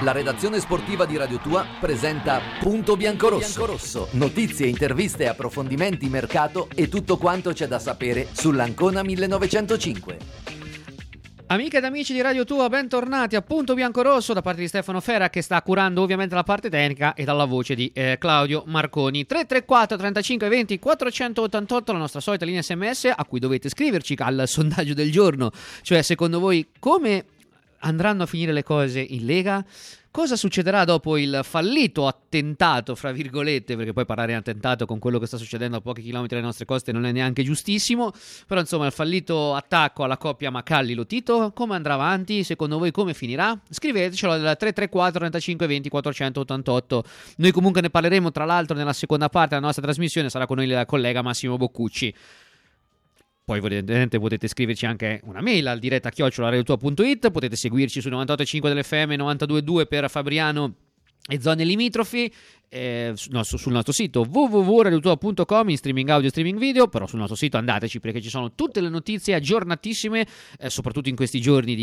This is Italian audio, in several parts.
La redazione sportiva di Radio Tua presenta Punto Biancorosso. Notizie, interviste, approfondimenti, mercato e tutto quanto c'è da sapere sull'Ancona 1905. Amiche ed amici di Radio Tua, bentornati a Punto Biancorosso da parte di Stefano Ferra, che sta curando ovviamente la parte tecnica, e dalla voce di Claudio Marconi. 334 35 20 488, la nostra solita linea SMS a cui dovete scriverci al sondaggio del giorno, cioè secondo voi come andranno a finire le cose in Lega? Cosa succederà dopo il fallito attentato, fra virgolette, perché poi parlare di attentato con quello che sta succedendo a pochi chilometri dalle nostre coste non è neanche giustissimo, però insomma il fallito attacco alla coppia Macalli-Lotito, come andrà avanti? Secondo voi come finirà? Scrivetecelo al 334 35 20 488. Noi comunque ne parleremo tra l'altro nella seconda parte della nostra trasmissione, sarà con noi il collega Massimo Boccucci. Poi evidentemente potete scriverci anche una mail al diretta@radiotua.it, potete seguirci su 98.5 dell'FM, 92.2 per Fabriano e zone limitrofi, sul nostro sito www.radiotua.com in streaming audio e streaming video, però sul nostro sito andateci perché ci sono tutte le notizie aggiornatissime, soprattutto in questi giorni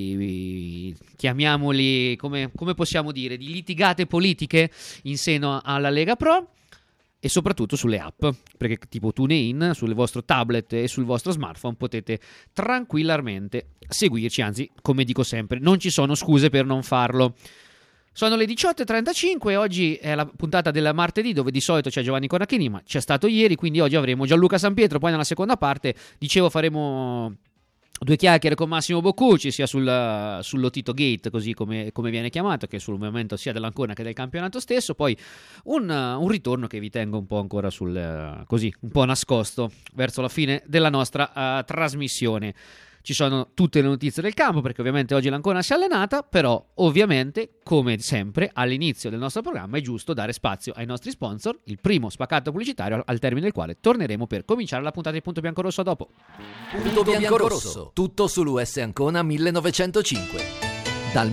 di chiamiamoli, come possiamo dire, di litigate politiche in seno alla Lega Pro. E soprattutto sulle app, perché tipo TuneIn sul vostro tablet e sul vostro smartphone potete tranquillamente seguirci, anzi, come dico sempre, non ci sono scuse per non farlo. Sono le 18.35, oggi è la puntata del martedì dove di solito c'è Giovanni Cornacchini, ma c'è stato ieri, quindi oggi avremo Gianluca Sampietro, poi nella seconda parte, dicevo, faremo due chiacchiere con Massimo Boccucci, sia sul Lotito Gate, così come viene chiamato, che sul momento sia dell'Ancona che del campionato stesso, poi un ritorno che vi tengo un po' ancora così, un po' nascosto verso la fine della nostra trasmissione. Ci sono tutte le notizie del campo, perché ovviamente oggi l'Ancona si è allenata, però ovviamente, come sempre, all'inizio del nostro programma è giusto dare spazio ai nostri sponsor, il primo spaccato pubblicitario al termine del quale torneremo per cominciare la puntata di Punto Biancorosso a dopo. Punto Biancorosso, tutto sull'US Ancona 1905. Dal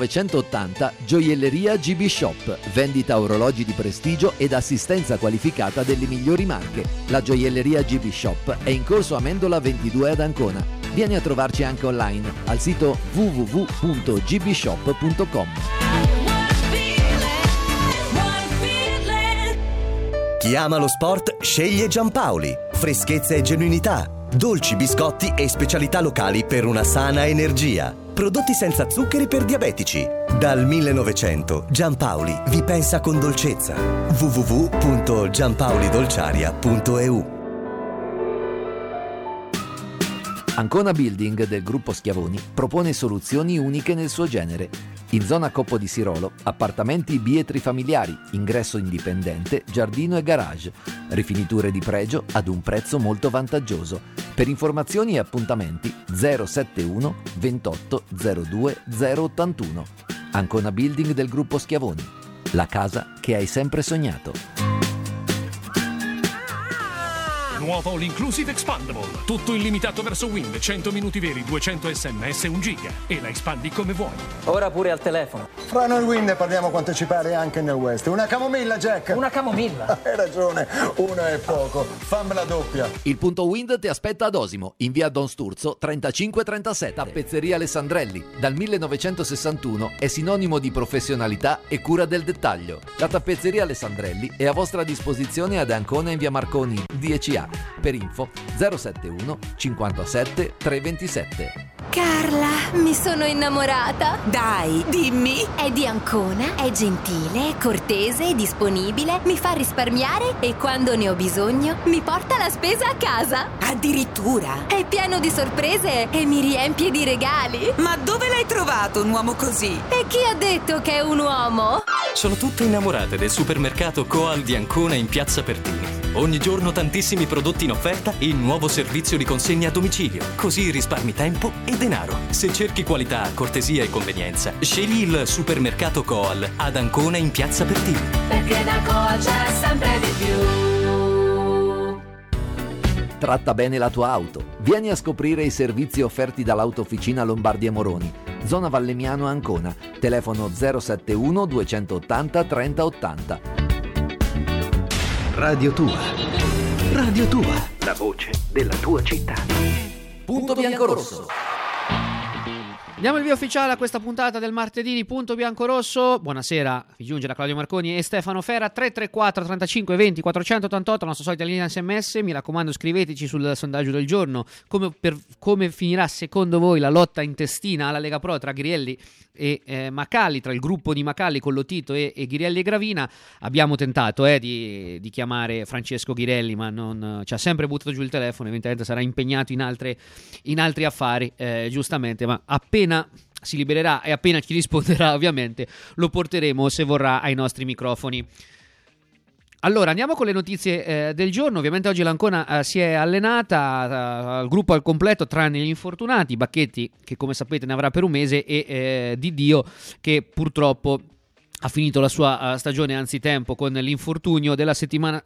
1980 Gioielleria GB Shop, vendita orologi di prestigio ed assistenza qualificata delle migliori marche. La Gioielleria GB Shop è in corso Amendola 22 ad Ancona. Vieni a trovarci anche online al sito www.gbshop.com. Chi ama lo sport sceglie Giampaoli. Freschezza e genuinità, dolci, biscotti e specialità locali per una sana energia. Prodotti senza zuccheri per diabetici. Dal 1900 Giampaoli vi pensa con dolcezza. www.giampaolidolciaria.eu. Ancona Building del gruppo Schiavoni propone soluzioni uniche nel suo genere. In zona Coppo di Sirolo, appartamenti bietri familiari, ingresso indipendente, giardino e garage, rifiniture di pregio ad un prezzo molto vantaggioso. Per informazioni e appuntamenti 071 28 02 081. Ancona Building del gruppo Schiavoni, la casa che hai sempre sognato. Nuovo l'Inclusive Expandable, tutto illimitato verso Wind, 100 minuti veri, 200 sms e 1 giga, e la espandi come vuoi. Ora pure al telefono. Fra noi Wind parliamo quanto ci pare anche nel West. Una camomilla, Jack? Una camomilla? Hai ragione, una è poco. Fammela doppia. Il punto Wind ti aspetta ad Osimo, in via Don Sturzo 3537. Tappezzeria Alessandrelli, dal 1961 è sinonimo di professionalità e cura del dettaglio. La tappezzeria Alessandrelli è a vostra disposizione ad Ancona in via Marconi 10A. Per info 071 57 327. Carla, mi sono innamorata. Dai, dimmi. È di Ancona, è gentile, cortese, disponibile, mi fa risparmiare e quando ne ho bisogno mi porta la spesa a casa. Addirittura. È pieno di sorprese e mi riempie di regali. Ma dove l'hai trovato un uomo così? E chi ha detto che è un uomo? Sono tutte innamorate del supermercato Coal di Ancona in Piazza Pertini. Ogni giorno tantissimi prodotti in offerta e il nuovo servizio di consegna a domicilio. Così risparmi tempo e denaro. Se cerchi qualità, cortesia e convenienza, scegli il supermercato Coal ad Ancona in Piazza Pertini. Perché da Coal c'è sempre di più. Tratta bene la tua auto. Vieni a scoprire i servizi offerti dall'Autofficina Lombardi e Moroni. Zona Vallemiano Ancona. Telefono 071 280 3080. Radio Tua. Radio Tua. La voce della tua città. Punto Biancorosso. Diamo il via ufficiale a questa puntata del martedì di Punto Biancorosso. Buonasera, vi giunge da Claudio Marconi e Stefano Fera. 334 35 20 488, la nostra solita linea SMS. Mi raccomando, scriveteci sul sondaggio del giorno come finirà secondo voi la lotta intestina alla Lega Pro tra Ghirielli e Macalli, tra il gruppo di Macalli con Lotito e Ghirielli e Gravina. Abbiamo tentato di chiamare Francesco Ghirielli, ma non ci ha sempre buttato giù il telefono. Evidentemente sarà impegnato in altri affari, giustamente, ma appena si libererà e appena ci risponderà, ovviamente lo porteremo, se vorrà, ai nostri microfoni. Allora, andiamo con le notizie del giorno. Ovviamente oggi l'Ancona si è allenata, il gruppo al completo, tranne gli infortunati, Bacchetti che come sapete ne avrà per un mese e Di Dio che purtroppo ha finito la sua stagione anzitempo con l'infortunio della settimana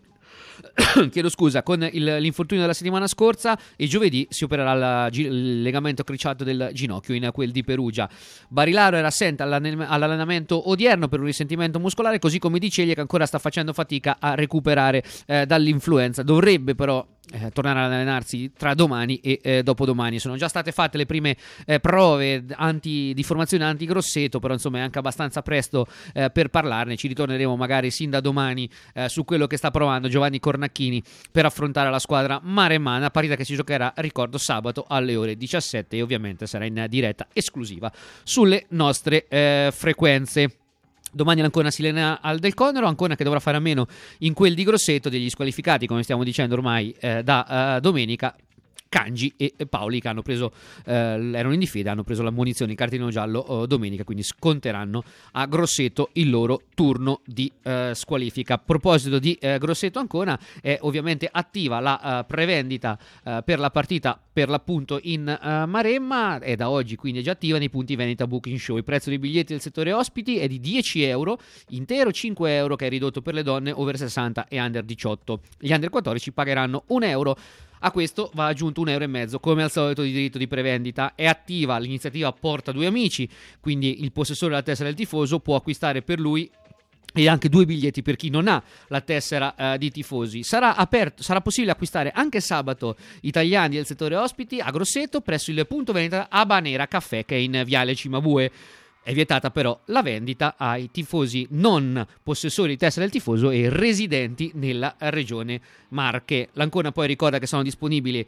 chiedo scusa, con l'infortunio della settimana scorsa, e giovedì si opererà il legamento crociato del ginocchio in quel di Perugia. Barilaro era assente all'allenamento odierno per un risentimento muscolare, così come Di Ceglie, che ancora sta facendo fatica a recuperare dall'influenza. Dovrebbe però tornare ad allenarsi tra domani e dopodomani. Sono già state fatte le prime prove di formazione anti-Grosseto, però insomma è anche abbastanza presto per parlarne. Ci ritorneremo magari sin da domani su quello che sta provando Giovanni Cornacchini per affrontare la squadra maremmana, partita che si giocherà, ricordo, sabato alle ore 17 e ovviamente sarà in diretta esclusiva sulle nostre frequenze. Domani l'Ancona si allena al Del Conero, Ancona che dovrà fare a meno in quel di Grosseto degli squalificati, come stiamo dicendo ormai da domenica. Cangi e Paoli, che hanno preso erano in difesa, hanno preso la munizione, il cartellino giallo domenica, quindi sconteranno a Grosseto il loro turno di squalifica. A proposito di Grosseto, Ancona è ovviamente attiva la prevendita per la partita per l'appunto in Maremma, è da oggi quindi è già attiva nei punti vendita Booking Show. Il prezzo dei biglietti del settore ospiti è di 10 euro intero, 5 euro che è ridotto per le donne over 60 e under 18. Gli under 14 pagheranno 1 euro. A questo va aggiunto 1,5 euro come al solito di diritto di prevendita. È attiva l'iniziativa Porta Due Amici, quindi il possessore della tessera del tifoso può acquistare per lui e anche 2 biglietti per chi non ha la tessera di tifosi. Sarà possibile acquistare anche sabato italiani del settore ospiti a Grosseto presso il punto vendita Habanera Caffè, che è in Viale Cimabue. È vietata però la vendita ai tifosi non possessori di tessera del tifoso e residenti nella regione Marche. L'Ancona poi ricorda che sono disponibili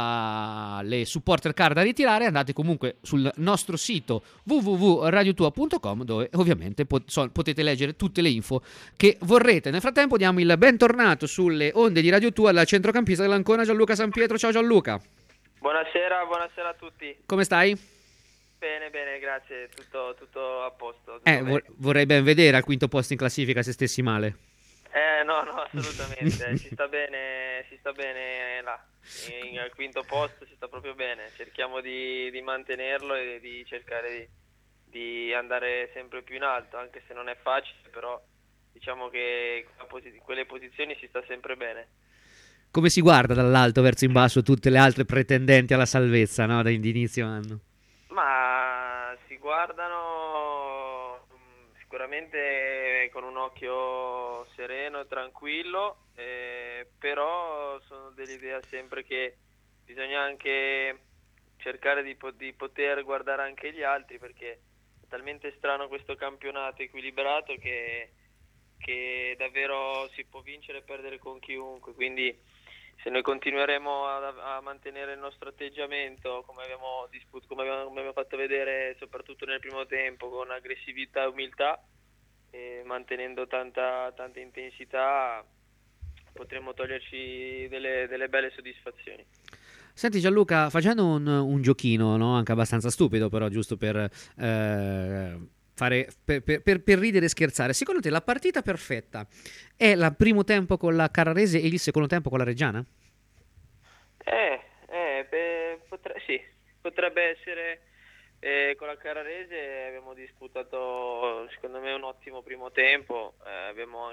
le supporter card da ritirare. Andate comunque sul nostro sito www.radiotua.com, dove ovviamente potete leggere tutte le info che vorrete. Nel frattempo diamo il bentornato sulle onde di Radio Tua al centrocampista dell'Ancona, Gianluca Sampietro. Ciao Gianluca. Buonasera a tutti. Come stai? Bene, grazie, tutto a posto. Vorrei ben vedere al quinto posto in classifica se stessi male. No, assolutamente, si sta bene là, al quinto posto si sta proprio bene, cerchiamo di mantenerlo e di cercare di andare sempre più in alto, anche se non è facile, però diciamo che quelle posizioni si sta sempre bene. Come si guarda dall'alto verso in basso tutte le altre pretendenti alla salvezza, no, da inizio anno? Ma si guardano sicuramente con un occhio sereno e tranquillo, però sono dell'idea sempre che bisogna anche cercare di poter guardare anche gli altri, perché è talmente strano questo campionato equilibrato che davvero si può vincere e perdere con chiunque, quindi se noi continueremo a mantenere il nostro atteggiamento come abbiamo fatto vedere soprattutto nel primo tempo, con aggressività e umiltà, e mantenendo tanta intensità, potremo toglierci delle belle soddisfazioni. Senti Gianluca, facendo un giochino, no? Anche abbastanza stupido, però giusto per ridere e scherzare, secondo te la partita perfetta è il primo tempo con la Carrarese e il secondo tempo con la Reggiana? Potrebbe essere. Con la Carrarese abbiamo disputato secondo me un ottimo primo tempo, abbiamo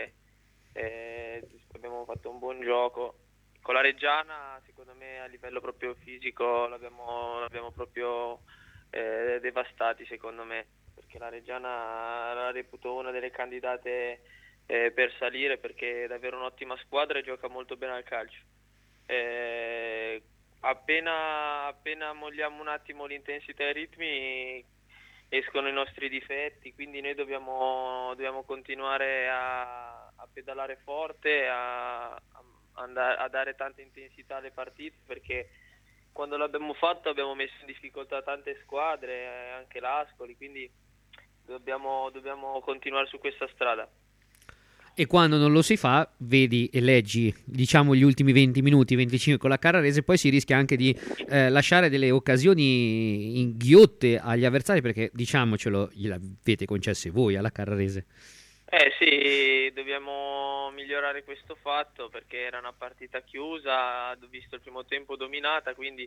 fatto un buon gioco. Con la Reggiana secondo me a livello proprio fisico l'abbiamo proprio devastati, secondo me, perché la Reggiana la reputo una delle candidate per salire, perché è davvero un'ottima squadra e gioca molto bene al calcio. appena molliamo un attimo l'intensità e i ritmi escono i nostri difetti, quindi noi dobbiamo continuare a pedalare forte, a dare tanta intensità alle partite, perché quando l'abbiamo fatto abbiamo messo in difficoltà tante squadre, anche l'Ascoli, quindi dobbiamo continuare su questa strada. E quando non lo si fa, vedi e leggi, diciamo, gli ultimi 20 minuti, 25 con la Carrarese, poi si rischia anche di lasciare delle occasioni inghiotte agli avversari, perché, diciamocelo, gliel'avete concesse voi alla Carrarese. Sì, dobbiamo migliorare questo fatto, perché era una partita chiusa, ho visto il primo tempo dominata, quindi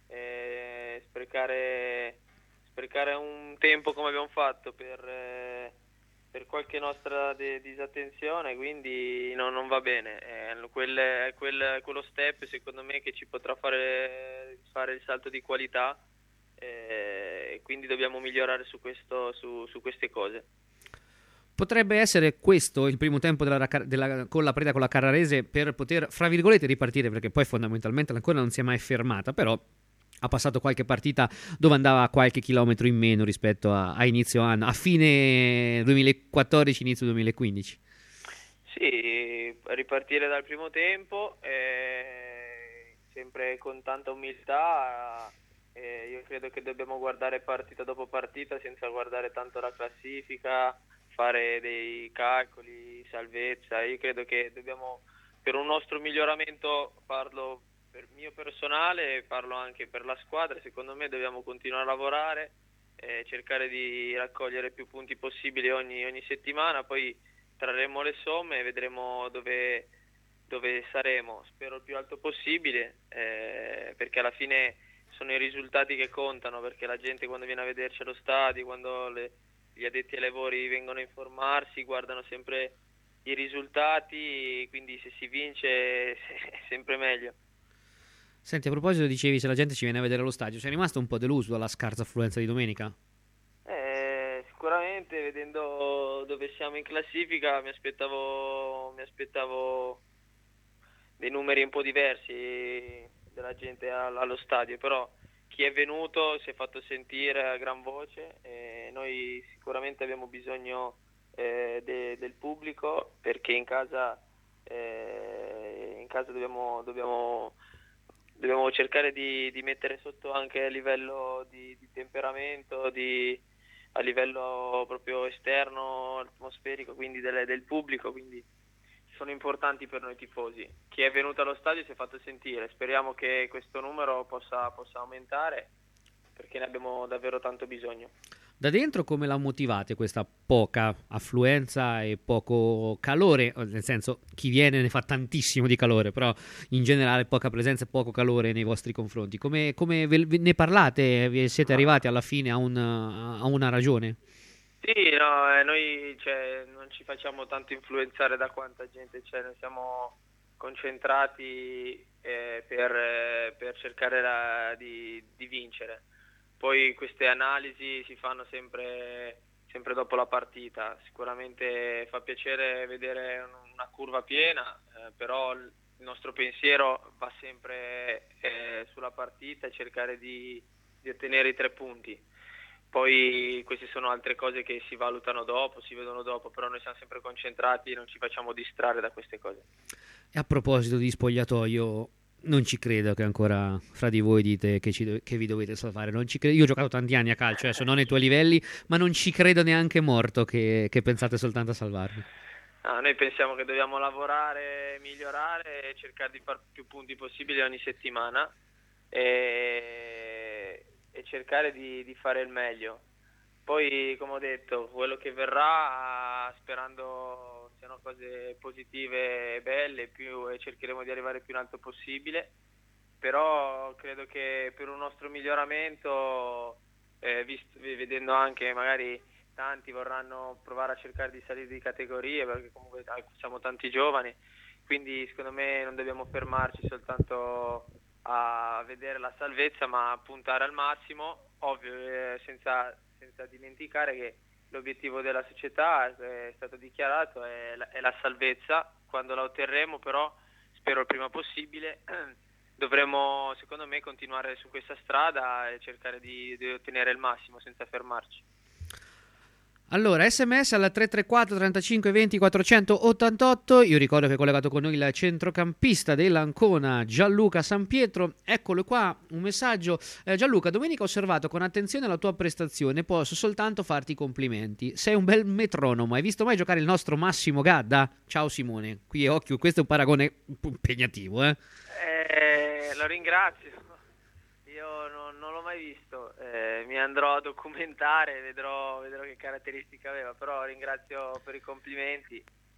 sprecare un tempo come abbiamo fatto per qualche nostra disattenzione, quindi non va bene. È quello step, secondo me, che ci potrà fare il salto di qualità, quindi dobbiamo migliorare su queste cose. Potrebbe essere questo il primo tempo con la partita con la Carrarese per poter, fra virgolette, ripartire, perché poi fondamentalmente ancora non si è mai fermata, però ha passato qualche partita dove andava qualche chilometro in meno rispetto a inizio anno, a fine 2014, inizio 2015. Sì, ripartire dal primo tempo, sempre con tanta umiltà. Io credo che dobbiamo guardare partita dopo partita senza guardare tanto la classifica, fare dei calcoli, salvezza. Io credo che dobbiamo, per un nostro miglioramento, parlo per mio personale, parlo anche per la squadra, secondo me dobbiamo continuare a lavorare, cercare di raccogliere più punti possibili ogni settimana, poi trarremo le somme e vedremo dove saremo. Spero il più alto possibile, perché alla fine sono i risultati che contano, perché la gente, quando viene a vederci allo stadio, quando gli addetti ai lavori vengono a informarsi, guardano sempre i risultati, quindi se si vince è sempre meglio. Senti, a proposito, dicevi se la gente ci viene a vedere allo stadio, sei rimasto un po' deluso dalla scarsa affluenza di domenica? Sicuramente, vedendo dove siamo in classifica, mi aspettavo dei numeri un po' diversi della gente allo stadio, però chi è venuto si è fatto sentire a gran voce, e noi sicuramente abbiamo bisogno del pubblico, perché in casa dobbiamo cercare di mettere sotto anche a livello di temperamento, a livello proprio esterno, atmosferico, quindi del pubblico, quindi sono importanti per noi tifosi. Chi è venuto allo stadio si è fatto sentire, speriamo che questo numero possa aumentare, perché ne abbiamo davvero tanto bisogno. Da dentro come la motivate questa poca affluenza e poco calore? Nel senso, chi viene ne fa tantissimo di calore, però in generale poca presenza e poco calore nei vostri confronti. Come ne parlate? Siete arrivati alla fine a una ragione? Sì, no, noi non ci facciamo tanto influenzare da quanta gente c'è, noi siamo concentrati per cercare di vincere. Poi queste analisi si fanno sempre dopo la partita. Sicuramente fa piacere vedere una curva piena, però il nostro pensiero va sempre sulla partita e cercare di ottenere i 3 punti. Poi queste sono altre cose che si valutano dopo, si vedono dopo, però noi siamo sempre concentrati e non ci facciamo distrarre da queste cose. E a proposito di spogliatoio, non ci credo che ancora fra di voi dite che vi dovete salvare. Non ci credo. Io ho giocato tanti anni a calcio, adesso non ai tuoi livelli, ma non ci credo neanche morto che pensate soltanto a salvarvi. Noi pensiamo che dobbiamo lavorare, migliorare e cercare di fare più punti possibili ogni settimana e cercare di fare il meglio. Poi, come ho detto, quello che verrà, sperando siano cose positive e belle, e cercheremo di arrivare più in alto possibile, però credo che per un nostro miglioramento, vedendo anche magari tanti vorranno provare a cercare di salire di categorie, perché comunque siamo tanti giovani, quindi secondo me non dobbiamo fermarci soltanto a vedere la salvezza, ma puntare al massimo, ovvio, senza dimenticare che l'obiettivo della società è stato dichiarato, è la salvezza. Quando la otterremo, però, spero il prima possibile, dovremo, secondo me, continuare su questa strada e cercare di ottenere il massimo senza fermarci. Allora, sms al 334 35 20 488. Io ricordo che è collegato con noi il centrocampista dell'Ancona, Gianluca Sampietro. Eccolo qua, un messaggio. Gianluca, domenica ho osservato con attenzione la tua prestazione, posso soltanto farti i complimenti. Sei un bel metronomo. Hai visto mai giocare il nostro Massimo Gadda? Ciao Simone. Qui occhio, questo è un paragone impegnativo, Lo ringrazio. Io non l'ho mai visto, mi andrò a documentare, vedrò che caratteristiche aveva, però ringrazio per i complimenti,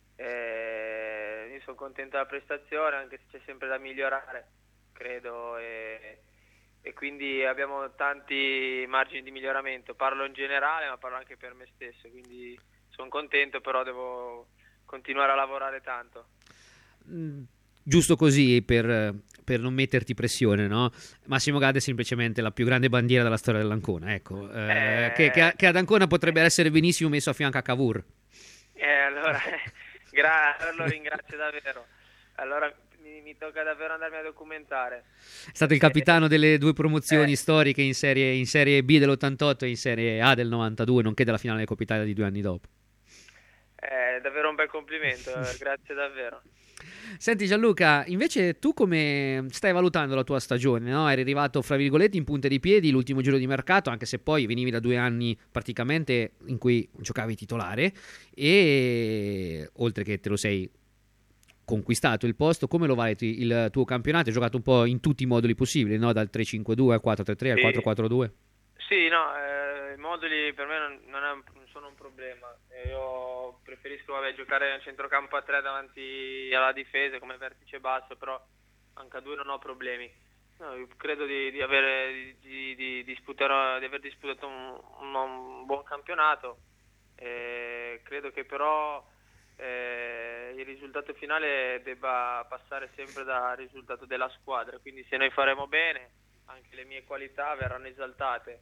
io sono contento della prestazione, anche se c'è sempre da migliorare, credo, e quindi abbiamo tanti margini di miglioramento. Parlo in generale, ma parlo anche per me stesso, quindi sono contento, però devo continuare a lavorare tanto. Giusto così per non metterti pressione, no? Massimo Gadda è semplicemente la più grande bandiera della storia dell'Ancona, ecco, che ad Ancona potrebbe essere benissimo messo a fianco a Cavour. Allora lo ringrazio davvero. Allora mi tocca davvero andarmi a documentare. È stato il capitano delle due promozioni storiche in serie B dell'88 e in Serie A del 92, nonché della finale Coppa Italia di 2 anni dopo. Davvero un bel complimento, grazie davvero. Senti Gianluca, invece tu come stai valutando la tua stagione, no? Eri arrivato fra virgolette in punta di piedi l'ultimo giro di mercato, anche se poi venivi da 2 anni praticamente in cui giocavi titolare e oltre che te lo sei conquistato il posto. Come lo valuti il tuo campionato? Hai giocato un po' in tutti i moduli possibili, no? Dal 3-5-2 al 4-3-3 al 4-4-2. Sì, no, i moduli per me non sono un problema. Io preferisco giocare nel centrocampo a 3 davanti alla difesa come vertice basso, però anche a 2 non ho problemi. No, io credo di aver disputato un buon campionato. Credo che però il risultato finale debba passare sempre dal risultato della squadra, quindi se noi faremo bene anche le mie qualità verranno esaltate.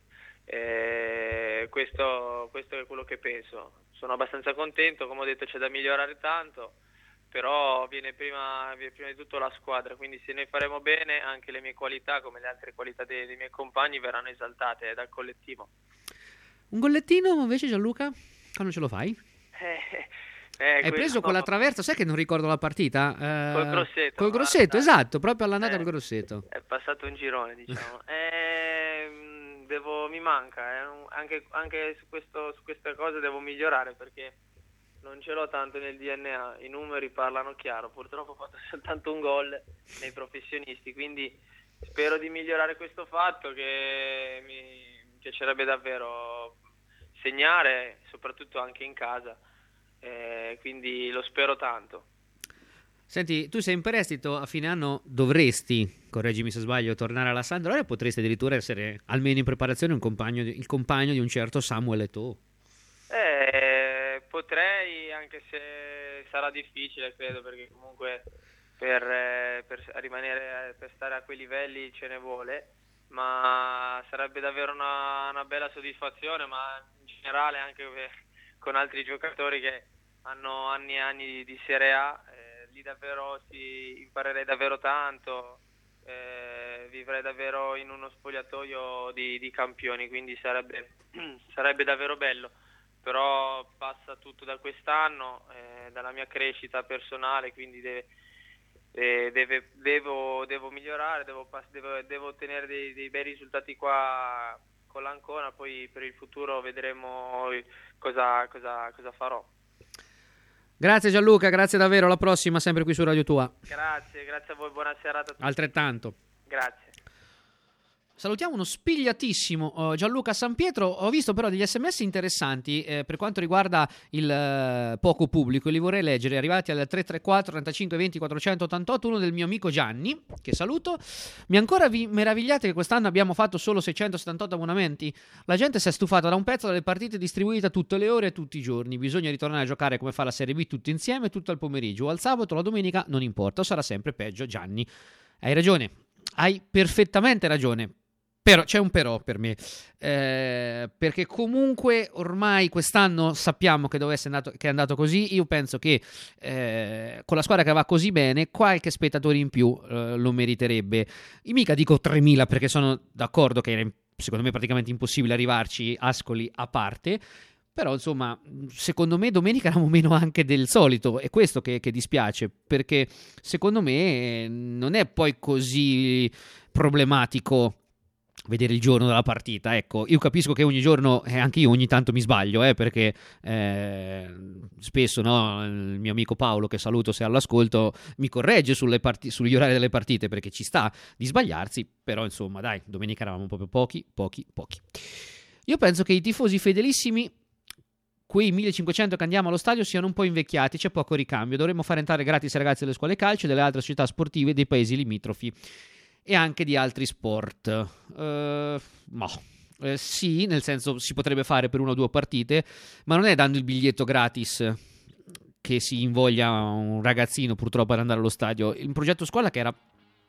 Questo è quello che penso. Sono abbastanza contento, come ho detto c'è da migliorare tanto, però viene prima di tutto la squadra, quindi se noi faremo bene anche le mie qualità come le altre qualità dei miei compagni verranno esaltate dal collettivo. Un gollettino invece Gianluca? Quando ce lo fai? Hai preso con la traversa, sai che non ricordo la partita? Col Grosseto. Esatto, proprio all'andata col Grosseto. È passato un girone, diciamo. Mi manca, anche su questa cosa devo migliorare perché non ce l'ho tanto nel DNA, i numeri parlano chiaro, purtroppo ho fatto soltanto un gol nei professionisti, quindi spero di migliorare questo fatto, che mi piacerebbe davvero segnare, soprattutto anche in casa, quindi lo spero tanto. Senti, tu sei in prestito, a fine anno dovresti, correggimi se sbaglio, tornare alla Sampdoria, potresti addirittura essere almeno in preparazione il compagno di un certo Samuel Eto'o. Potrei, anche se sarà difficile, credo, perché comunque per stare a quei livelli ce ne vuole, ma sarebbe davvero una bella soddisfazione, ma in generale anche con altri giocatori che hanno anni e anni di Serie A. Lì davvero imparerei davvero tanto, vivrei davvero in uno spogliatoio di campioni, quindi sarebbe davvero bello, però passa tutto da quest'anno, dalla mia crescita personale, quindi devo migliorare, devo ottenere dei bei risultati qua con l'Ancona, poi per il futuro vedremo cosa farò. Grazie Gianluca, grazie davvero, alla prossima, sempre qui su Radio Tua. Grazie a voi, buona serata a tutti. Altrettanto. Grazie. Salutiamo uno spigliatissimo Gianluca Sampietro. Ho visto però degli sms interessanti per quanto riguarda il poco pubblico, li vorrei leggere, arrivati al 334 35 20 488. Uno del mio amico Gianni, che saluto: mi ancora meravigliate che quest'anno abbiamo fatto solo 678 abbonamenti? La gente si è stufata da un pezzo dalle partite distribuite tutte le ore e tutti i giorni. Bisogna ritornare a giocare come fa la Serie B tutti insieme tutto il pomeriggio, o al sabato o la domenica, non importa, o sarà sempre peggio. Gianni, hai ragione, hai perfettamente ragione. Però c'è un però per me, perché comunque ormai quest'anno sappiamo che che è andato così. Io penso che con la squadra che va così bene qualche spettatore in più lo meriterebbe. Io mica dico 3.000 perché sono d'accordo che era secondo me praticamente impossibile arrivarci, Ascoli a parte. Però insomma, secondo me domenica eravamo meno anche del solito, è questo che dispiace, perché secondo me non è poi così problematico vedere il giorno della partita. Ecco, io capisco che ogni giorno, anche io ogni tanto mi sbaglio, perché spesso, no, il mio amico Paolo, che saluto se all'ascolto, mi corregge sugli orari delle partite, perché ci sta di sbagliarsi. Però insomma dai, domenica eravamo proprio pochi. Io penso che i tifosi fedelissimi, quei 1500 che andiamo allo stadio, siano un po' invecchiati, c'è poco ricambio. Dovremmo fare entrare gratis i ragazzi delle scuole calcio e delle altre società sportive dei paesi limitrofi e anche di altri sport. Sì, nel senso, si potrebbe fare per 1 o 2 partite, ma non è dando il biglietto gratis che si invoglia un ragazzino purtroppo ad andare allo stadio. Il progetto scuola, che era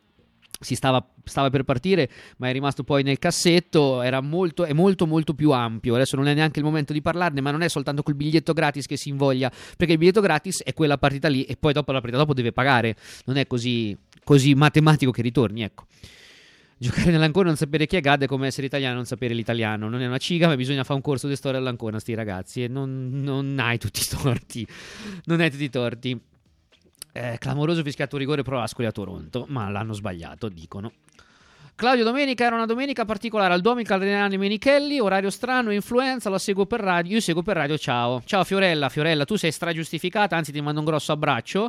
stava per partire ma è rimasto poi nel cassetto, è molto più ampio. Adesso non è neanche il momento di parlarne, ma non è soltanto col biglietto gratis che si invoglia, perché il biglietto gratis è quella partita lì e poi dopo la partita dopo deve pagare, non è così matematico che ritorni, ecco. Giocare nell'Ancona, non sapere chi è Gad è come essere italiano e non sapere l'italiano. Non è una ciga, ma bisogna fare un corso di storia all'Ancona, sti ragazzi, e non hai tutti i torti. Clamoroso fischiato rigore pro Ascoli a Toronto, ma l'hanno sbagliato, dicono. Claudio, domenica era una domenica particolare al Duomo, Cardinale Menichelli, orario strano, influenza, la seguo per radio, io seguo per radio, ciao Fiorella, tu sei stragiustificata, anzi ti mando un grosso abbraccio,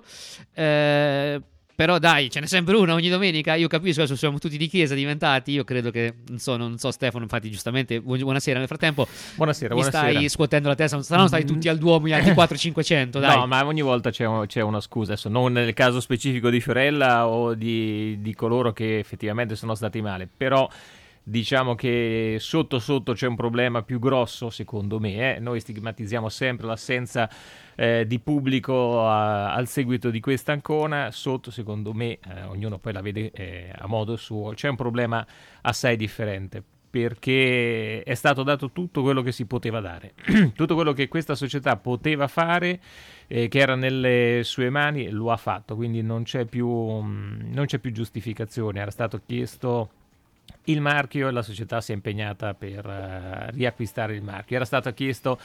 però dai, ce n'è sempre una ogni domenica. Io capisco, adesso siamo tutti di chiesa diventati. Io credo che, non so Stefano, infatti giustamente, buonasera nel frattempo. Buonasera. Stai scuotendo la testa, saranno stati tutti al Duomo, gli altri 400-500, dai. No, ma ogni volta c'è una scusa, adesso non nel caso specifico di Fiorella o di coloro che effettivamente sono stati male, però diciamo che sotto c'è un problema più grosso, secondo me. Noi stigmatizziamo sempre l'assenza di pubblico al seguito di questa Ancona. Sotto, secondo me, ognuno poi la vede a modo suo, c'è un problema assai differente, perché è stato dato tutto quello che si poteva dare, tutto quello che questa società poteva fare, che era nelle sue mani, lo ha fatto, quindi non c'è più giustificazione. Era stato chiesto il marchio e la società si è impegnata per riacquistare il marchio. Era stato chiesto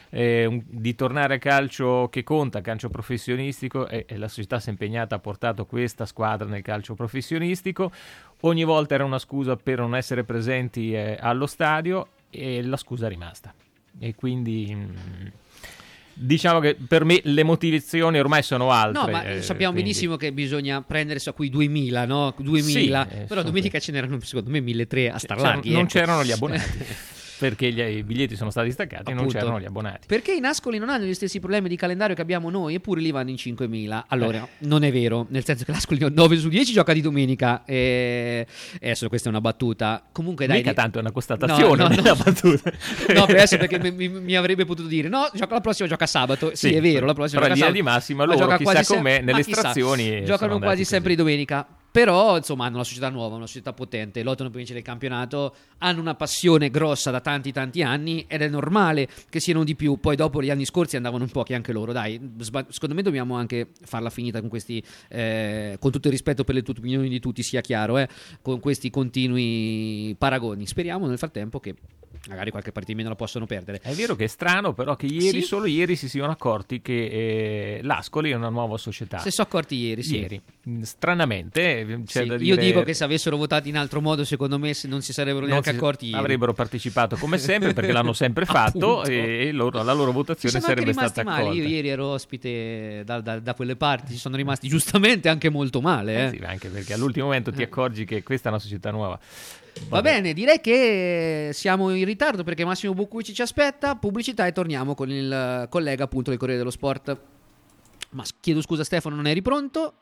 di tornare a calcio che conta, calcio professionistico, e la società si è impegnata, ha portato questa squadra nel calcio professionistico. Ogni volta era una scusa per non essere presenti allo stadio, e la scusa è rimasta, e quindi diciamo che per me le motivazioni ormai sono altre. No, ma sappiamo benissimo che bisogna prendersi a quei 2000, no? 2000, sì, però domenica ce n'erano secondo me 1.300 a star larghi. Non c'erano gli abbonati. Perché i biglietti sono stati staccati e non c'erano gli abbonati. Perché in Ascoli non hanno gli stessi problemi di calendario che abbiamo noi, eppure li vanno in 5.000. Allora, non è vero, nel senso che l'Ascoli 9 su 10 gioca di domenica, e adesso questa è una battuta. Comunque dai, mica tanto è una constatazione, no. battuta. No, per adesso, perché mi avrebbe potuto dire no, la prossima gioca sabato. Sì, è vero, la prossima però gioca sabato. Però di massima loro, chissà com'è, nelle estrazioni giocano quasi sempre di domenica. Però insomma hanno una società nuova, una società potente, lottano per vincere il campionato, hanno una passione grossa da tanti anni, ed è normale che siano di più. Poi dopo gli anni scorsi andavano un pochi anche loro, dai, secondo me dobbiamo anche farla finita con questi, con tutto il rispetto per le opinioni di tutti, sia chiaro, con questi continui paragoni. Speriamo nel frattempo che magari qualche partita meno la possono perdere. È vero che è strano però che solo ieri si siano accorti che l'Ascoli è una nuova società. Si sono accorti ieri, sì. Ieri. Stranamente c'è da dire... Io dico che se avessero votato in altro modo, secondo me non si sarebbero neanche accorti ieri. Avrebbero partecipato come sempre, perché l'hanno sempre fatto e la loro votazione sarebbe stata accolta. Male. Io ieri ero ospite da quelle parti, ci sono rimasti giustamente anche molto male. Sì, anche perché all'ultimo momento ti accorgi che questa è una società nuova. Va bene, direi che siamo in ritardo perché Massimo Buccucci ci aspetta. Pubblicità e torniamo con il collega appunto del Corriere dello Sport. Ma chiedo scusa Stefano, non eri pronto?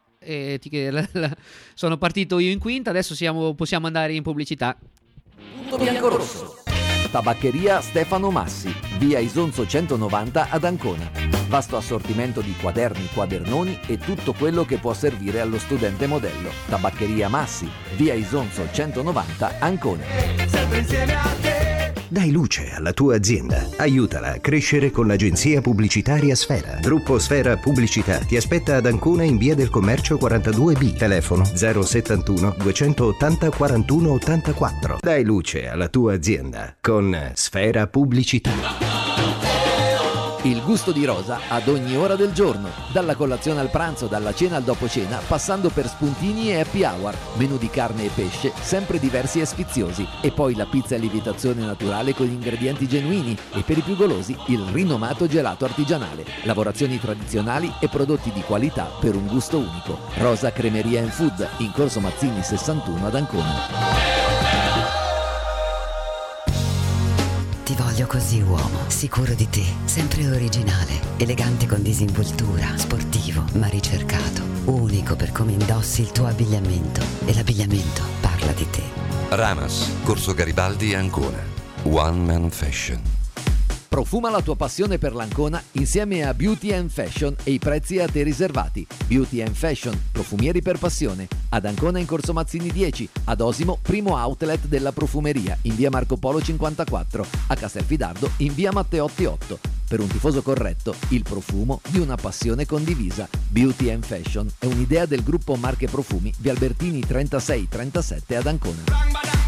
Sono partito io in quinta, adesso possiamo andare in pubblicità. Punto bianco rosso. Tabaccheria Stefano Massi, via Isonzo 190 ad Ancona. Vasto assortimento di quaderni, quadernoni e tutto quello che può servire allo studente modello. Tabaccheria Massi, via Isonzo 190 Ancona. Sempre insieme a te. Dai luce alla tua azienda. Aiutala a crescere con l'agenzia pubblicitaria Sfera. Gruppo Sfera Pubblicità ti aspetta ad Ancona in via del Commercio 42B. Telefono 071 280 41 84. Dai luce alla tua azienda con Sfera Pubblicità. Il gusto di Rosa ad ogni ora del giorno, dalla colazione al pranzo, dalla cena al dopo cena, passando per spuntini e happy hour, menù di carne e pesce, sempre diversi e sfiziosi, e poi la pizza a lievitazione naturale con ingredienti genuini, e per i più golosi il rinomato gelato artigianale, lavorazioni tradizionali e prodotti di qualità per un gusto unico. Rosa Cremeria and Food, in Corso Mazzini 61 ad Ancona. Ti voglio così, uomo, sicuro di te, sempre originale, elegante con disinvoltura, sportivo ma ricercato, unico per come indossi il tuo abbigliamento, e l'abbigliamento parla di te. Ramas, Corso Garibaldi, Ancona. One Man Fashion. Profuma la tua passione per l'Ancona insieme a Beauty and Fashion e i prezzi a te riservati. Beauty and Fashion, profumieri per passione. Ad Ancona in Corso Mazzini 10, ad Osimo primo outlet della profumeria in via Marco Polo 54, a Castelfidardo in via Matteotti 8. Per un tifoso corretto, il profumo di una passione condivisa. Beauty and Fashion è un'idea del gruppo Marche Profumi via Albertini 3637 ad Ancona.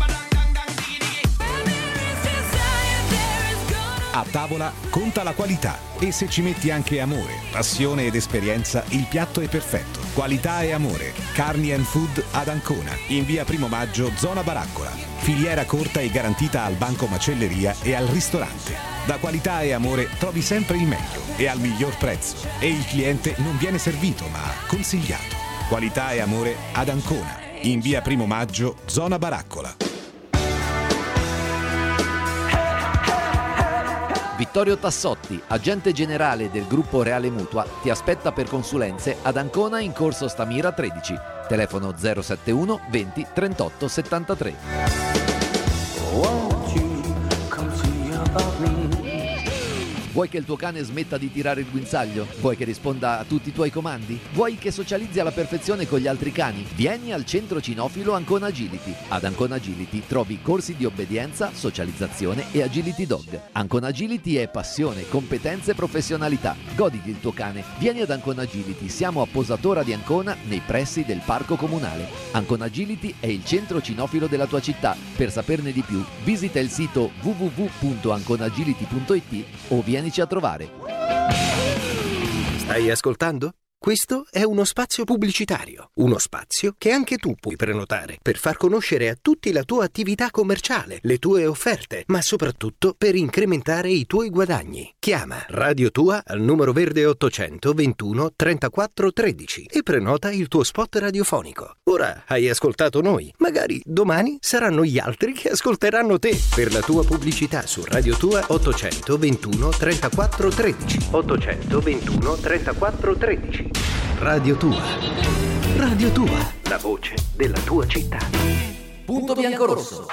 A tavola conta la qualità e se ci metti anche amore, passione ed esperienza, il piatto è perfetto. Qualità e amore. Carni and Food ad Ancona, in via Primo Maggio, zona Baraccola. Filiera corta e garantita al banco macelleria e al ristorante. Da qualità e amore trovi sempre il meglio e al miglior prezzo. E il cliente non viene servito ma consigliato. Qualità e amore ad Ancona, in via Primo Maggio, zona Baraccola. Vittorio Tassotti, agente generale del gruppo Reale Mutua, ti aspetta per consulenze ad Ancona in Corso Stamira 13. Telefono 071 20 38 73. Vuoi che il tuo cane smetta di tirare il guinzaglio? Vuoi che risponda a tutti i tuoi comandi? Vuoi che socializzi alla perfezione con gli altri cani? Vieni al centro cinofilo Ancona Agility. Ad Ancona Agility trovi corsi di obbedienza, socializzazione e agility dog. Ancona Agility è passione, competenze e professionalità. Goditi il tuo cane. Vieni ad Ancona Agility. Siamo a Posatora di Ancona, nei pressi del parco comunale. Ancona Agility è il centro cinofilo della tua città. Per saperne di più, visita il sito www.anconagility.it o vienici a trovare. Stai ascoltando? Questo è uno spazio pubblicitario, uno spazio che anche tu puoi prenotare per far conoscere a tutti la tua attività commerciale, le tue offerte, ma soprattutto per incrementare i tuoi guadagni. Chiama Radio Tua al numero verde 821 34 13 e prenota il tuo spot radiofonico. Ora hai ascoltato noi, magari domani saranno gli altri che ascolteranno te. Per la tua pubblicità su Radio Tua 821 34 13 821 34 13. Radio Tua. Radio Tua, la voce della tua città. Punto biancorosso.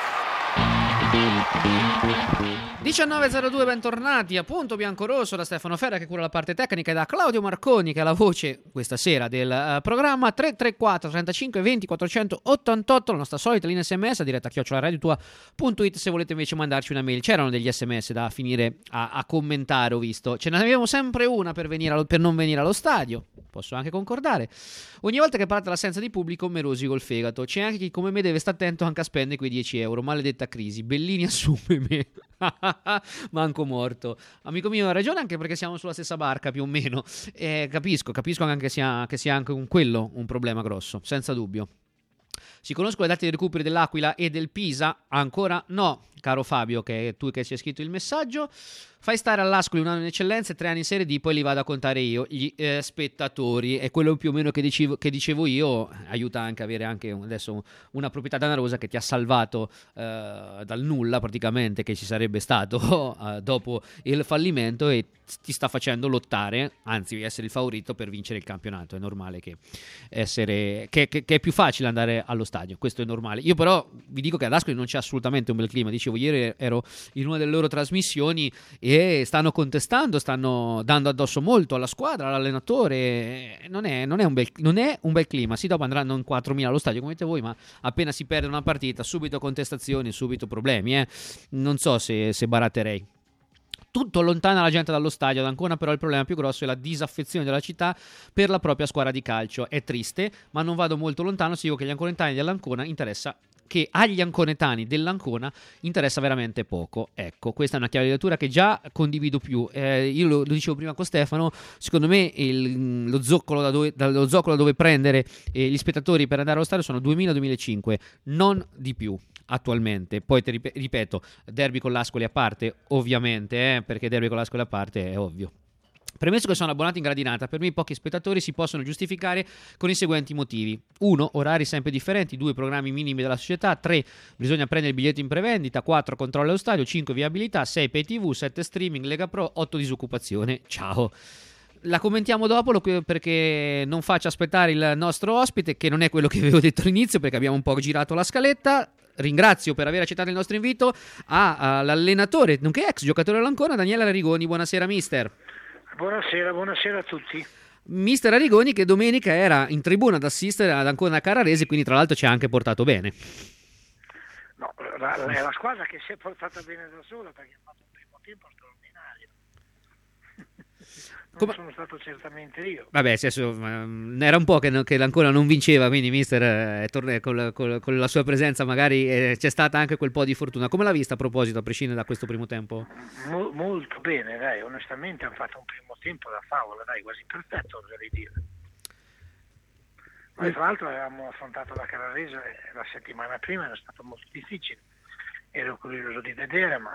19.02, bentornati a Punto Biancorosso da Stefano Ferra che cura la parte tecnica e da Claudio Marconi che è la voce questa sera del programma. 334 35 20 488, la nostra solita linea sms a diretta @radiotua.it se volete invece mandarci una mail. C'erano degli sms da finire a commentare, ho visto, ce ne avevamo sempre una per non venire allo stadio, posso anche concordare. Ogni volta che parte l'assenza di pubblico me rosico il fegato. C'è anche chi come me deve stare attento anche a spendere quei 10 euro, maledetta crisi. Bellini assume me. Manco morto. Amico mio, ha ragione, anche perché siamo sulla stessa barca più o meno. Capisco anche che sia anche quello un problema grosso, senza dubbio. Si conoscono le date di recuperi dell'Aquila e del Pisa? Ancora no, caro Fabio, che è tu che ci hai scritto il messaggio. Fai stare all'Ascoli un anno in eccellenza e 3 anni in Serie D, poi li vado a contare io, gli spettatori. E quello più o meno che dicevo io. Aiuta anche avere anche adesso una proprietà danarosa che ti ha salvato dal nulla praticamente che ci sarebbe stato dopo il fallimento e ti sta facendo lottare, anzi essere il favorito per vincere il campionato. È normale che è più facile andare allo stadio stadio, questo è normale. Io però vi dico che ad Ascoli non c'è assolutamente un bel clima. Dicevo, ieri ero in una delle loro trasmissioni e stanno contestando, stanno dando addosso molto alla squadra, all'allenatore. Non è un bel clima. Sì, dopo andranno in 4.000 allo stadio come dite voi, ma appena si perde una partita subito contestazioni, subito problemi. Non so se baratterei. Tutto allontana la gente dallo stadio ad Ancona, però il problema più grosso è la disaffezione della città per la propria squadra di calcio. È triste, ma non vado molto lontano se dico che agli anconetani dell'Ancona interessa veramente poco. Ecco, questa è una chiave di lettura che già condivido più. Io lo dicevo prima con Stefano, secondo me lo zoccolo da dove prendere gli spettatori per andare allo stadio sono 2000-2005, non di più attualmente. Poi ti ripeto, derby con l'Ascoli a parte, ovviamente, perché derby con l'Ascoli a parte è ovvio. Premesso che sono abbonato in gradinata, per me i pochi spettatori si possono giustificare con i seguenti motivi: 1. Orari sempre differenti, 2. Programmi minimi della società, 3. Bisogna prendere il biglietto in prevendita, 4. Controllo allo stadio, 5. Viabilità, 6. Pay TV, 7. Streaming, Lega Pro, 8. Disoccupazione. Ciao. La commentiamo dopo perché non faccio aspettare il nostro ospite, che non è quello che avevo detto all'inizio, perché abbiamo un po' girato la scaletta. Ringrazio per aver accettato il nostro invito all'allenatore, nonché ex giocatore dell'Ancona, Daniele Arrigoni. Buonasera mister. Buonasera a tutti. Mister Arrigoni, che domenica era in tribuna ad assistere ad Ancona Carrarese, quindi tra l'altro ci ha anche portato bene. No, è la squadra che si è portata bene da sola, perché ha fatto un primo tempo straordinario. Non sono stato certamente io. Vabbè, era un po' che l'Ancona non vinceva, quindi mister con la sua presenza magari c'è stata anche quel po' di fortuna. Come l'ha vista a proposito, a prescindere da questo primo tempo? Molto bene, dai, onestamente hanno fatto un primo tempo da favola, dai, quasi perfetto, oserei dire. Noi tra l'altro avevamo affrontato la Carrarese la settimana prima, era stato molto difficile, ero curioso di vedere, ma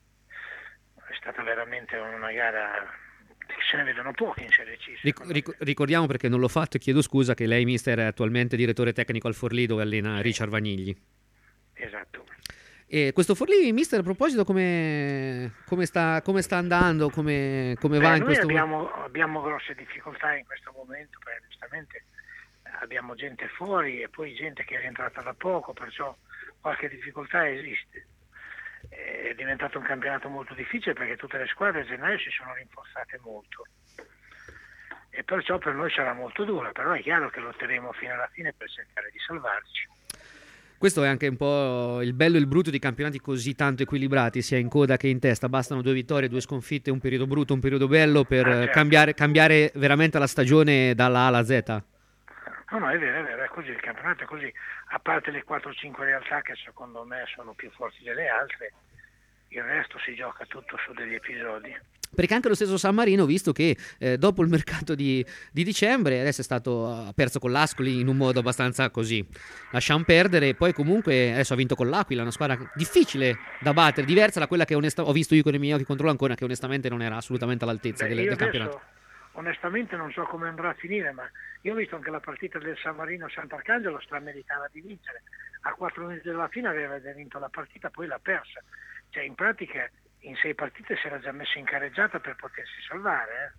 è stata veramente una gara. Se ne vedono pochi in Serie C. Ricordiamo, perché non l'ho fatto e chiedo scusa, che lei mister è attualmente direttore tecnico al Forlì, dove allena Richard Vanigli. Esatto. E questo Forlì, mister, a proposito, come sta andando, come va in questo momento? Abbiamo grosse difficoltà in questo momento, perché giustamente abbiamo gente fuori e poi gente che è rientrata da poco, perciò qualche difficoltà esiste. È diventato un campionato molto difficile perché tutte le squadre a gennaio si sono rinforzate molto e perciò per noi sarà molto dura, però è chiaro che lotteremo fino alla fine per cercare di salvarci. Questo è anche un po' il bello e il brutto di campionati così tanto equilibrati, sia in coda che in testa. Bastano 2 vittorie, 2 sconfitte, un periodo brutto, un periodo bello per cambiare veramente la stagione dalla A alla Z. No, è vero, è così, il campionato è così, a parte le 4-5 realtà che secondo me sono più forti delle altre, il resto si gioca tutto su degli episodi. Perché anche lo stesso San Marino, visto che dopo il mercato di dicembre, adesso ha perso con l'Ascoli in un modo abbastanza così, lasciamo perdere, poi comunque adesso ha vinto con l'Aquila, una squadra difficile da battere, diversa da quella che ho visto io con i miei occhi contro l'Ancona, che onestamente non era assolutamente all'altezza del campionato. Onestamente non so come andrà a finire, ma io ho visto anche la partita del San Marino Sant'Arcangelo, strameritava di vincere, a 4 minuti dalla fine aveva vinto la partita, poi l'ha persa, cioè in pratica in 6 partite si era già messo in careggiata per potersi salvare.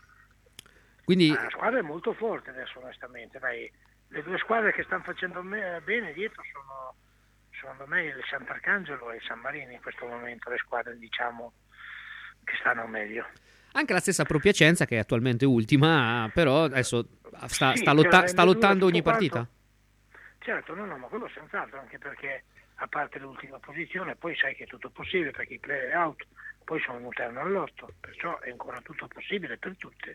Quindi la squadra è molto forte adesso, onestamente, dai. Le 2 squadre che stanno facendo bene dietro sono, secondo me, il Sant'Arcangelo e il San Marino in questo momento, le squadre diciamo che stanno meglio. Anche la stessa Pro Piacenza, che è attualmente ultima, però adesso sta lottando ogni partita. Certo, no, ma quello senz'altro, anche perché a parte l'ultima posizione poi sai che è tutto possibile, perché i play-out poi sono un interno all'otto, perciò è ancora tutto possibile per tutte.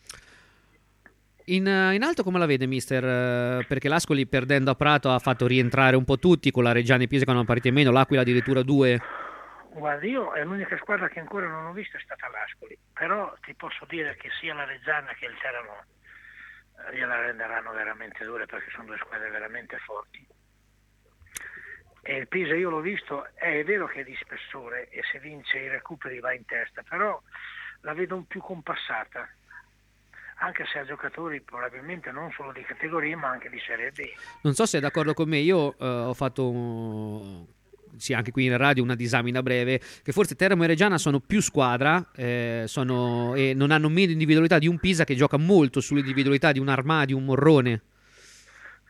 In alto come la vede mister? Perché l'Ascoli, perdendo a Prato, ha fatto rientrare un po' tutti, con la Reggiana e Pisa che hanno partito in meno, l'Aquila addirittura 2. Guarda, io è l'unica squadra che ancora non ho visto è stata l'Ascoli, però ti posso dire che sia la Reggiana che il Teramo gliela renderanno veramente dure, perché sono 2 squadre veramente forti. E il Pisa io l'ho visto, è vero che è di spessore e se vince i recuperi va in testa, però la vedo un più compassata, anche se ha giocatori probabilmente non solo di categoria ma anche di Serie B. Non so se è d'accordo con me, io ho fatto sì, anche qui in radio una disamina breve, che forse Teramo e Reggiana sono più squadra, e non hanno meno individualità di un Pisa che gioca molto sull'individualità di un Armà, di un Morrone.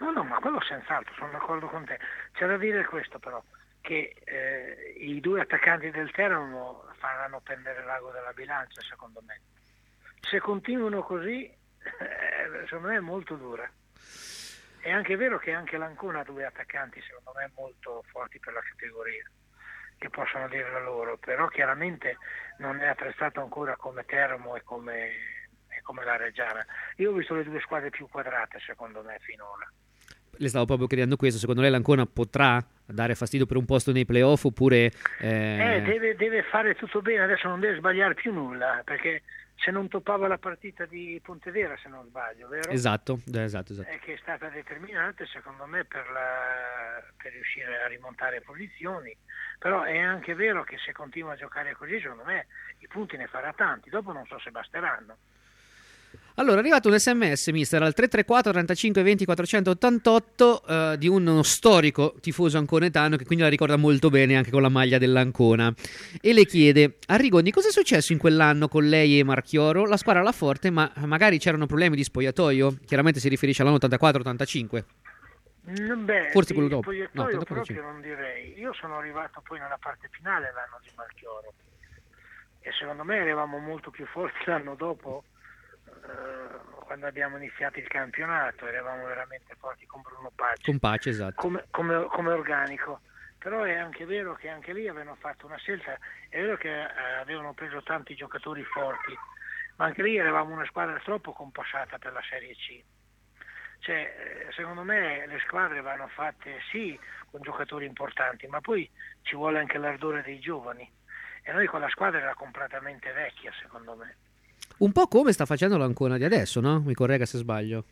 No, ma quello senz'altro, sono d'accordo con te. C'è da dire questo però, che i due attaccanti del Teramo faranno pendere l'ago della bilancia, secondo me. Se continuano così, secondo me è molto dura. È anche vero che anche l'Ancona ha due attaccanti, secondo me, molto forti per la categoria, che possono dire la loro, però chiaramente non è attrezzato ancora come Teramo e come la Reggiana. Io ho visto le due squadre più quadrate, secondo me, finora. Le stavo proprio chiedendo questo, secondo lei l'Ancona potrà dare fastidio per un posto nei playoff oppure... Deve fare tutto bene, adesso non deve sbagliare più nulla, perché se non toppava la partita di Pontedera, se non sbaglio, vero? Esatto. Che è stata determinante secondo me per riuscire a rimontare posizioni, però è anche vero che se continua a giocare così, secondo me i punti ne farà tanti, dopo non so se basteranno. Allora, è arrivato un sms, mister, al 334 35 20 488 di uno storico tifoso anconetano che quindi la ricorda molto bene anche con la maglia dell'Ancona, e le chiede: Arrigoni, cosa è successo in quell'anno con lei e Marchioro? La squadra alla forte, ma magari c'erano problemi di spogliatoio? Chiaramente si riferisce all'anno 84-85. Forse quello dopo. No, proprio non direi. Io sono arrivato poi nella parte finale l'anno di Marchioro e secondo me eravamo molto più forti l'anno dopo. Quando abbiamo iniziato il campionato eravamo veramente forti con Bruno Pace. Con Pace, esatto. Come organico. Però è anche vero che anche lì avevano fatto una scelta, è vero che avevano preso tanti giocatori forti, ma anche lì eravamo una squadra troppo compassata per la Serie C. Cioè, secondo me le squadre vanno fatte sì con giocatori importanti, ma poi ci vuole anche l'ardore dei giovani. E noi quella squadra era completamente vecchia, secondo me. Un po' come sta facendo l'Ancona di adesso, no? Mi corregga se sbaglio.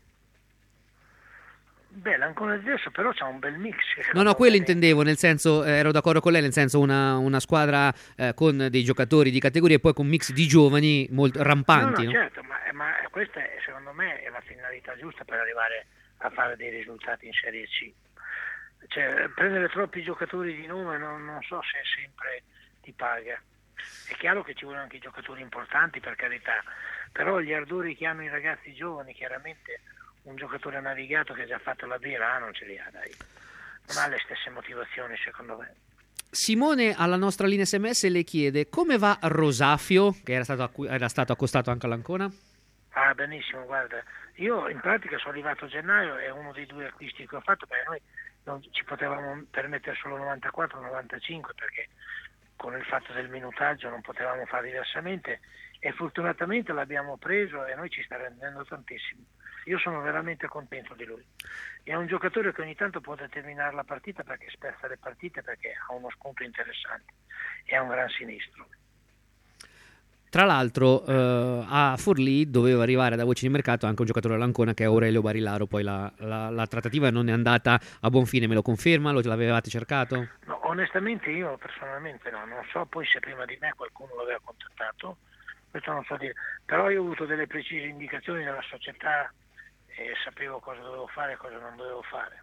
Beh, l'Ancona di adesso però c'ha un bel mix. No, quello intendevo, nel senso, ero d'accordo con lei, nel senso una squadra con dei giocatori di categoria e poi con un mix di giovani molto rampanti. No? Certo, ma questa secondo me è la finalità giusta per arrivare a fare dei risultati in Serie C. Cioè, prendere troppi giocatori di nome non so se sempre ti paga. È chiaro che ci vogliono anche i giocatori importanti, per carità, però gli ardori che hanno i ragazzi giovani, chiaramente un giocatore navigato che ha già fatto la birra non ce li ha, dai. Non ha le stesse motivazioni, secondo me. Simone alla nostra linea SMS le chiede: come va Rosafio, che era stato accostato anche all'Ancona? Benissimo, guarda, io in pratica sono arrivato a gennaio, è uno dei due acquisti che ho fatto, perché noi non ci potevamo permettere solo 94-95 perché con il fatto del minutaggio non potevamo fare diversamente, e fortunatamente l'abbiamo preso e noi ci sta rendendo tantissimo. Io sono veramente contento di lui. È un giocatore che ogni tanto può determinare la partita perché spezza le partite, perché ha uno spunto interessante e ha un gran sinistro. Tra l'altro a Forlì doveva arrivare da voce di mercato anche un giocatore dell'Ancona che è Aurelio Barilaro, poi la trattativa non è andata a buon fine, me lo conferma? Lo l'avevate cercato? No, onestamente io personalmente no, non so poi se prima di me qualcuno l'aveva contattato, questo non so dire, però io ho avuto delle precise indicazioni dalla società e sapevo cosa dovevo fare e cosa non dovevo fare,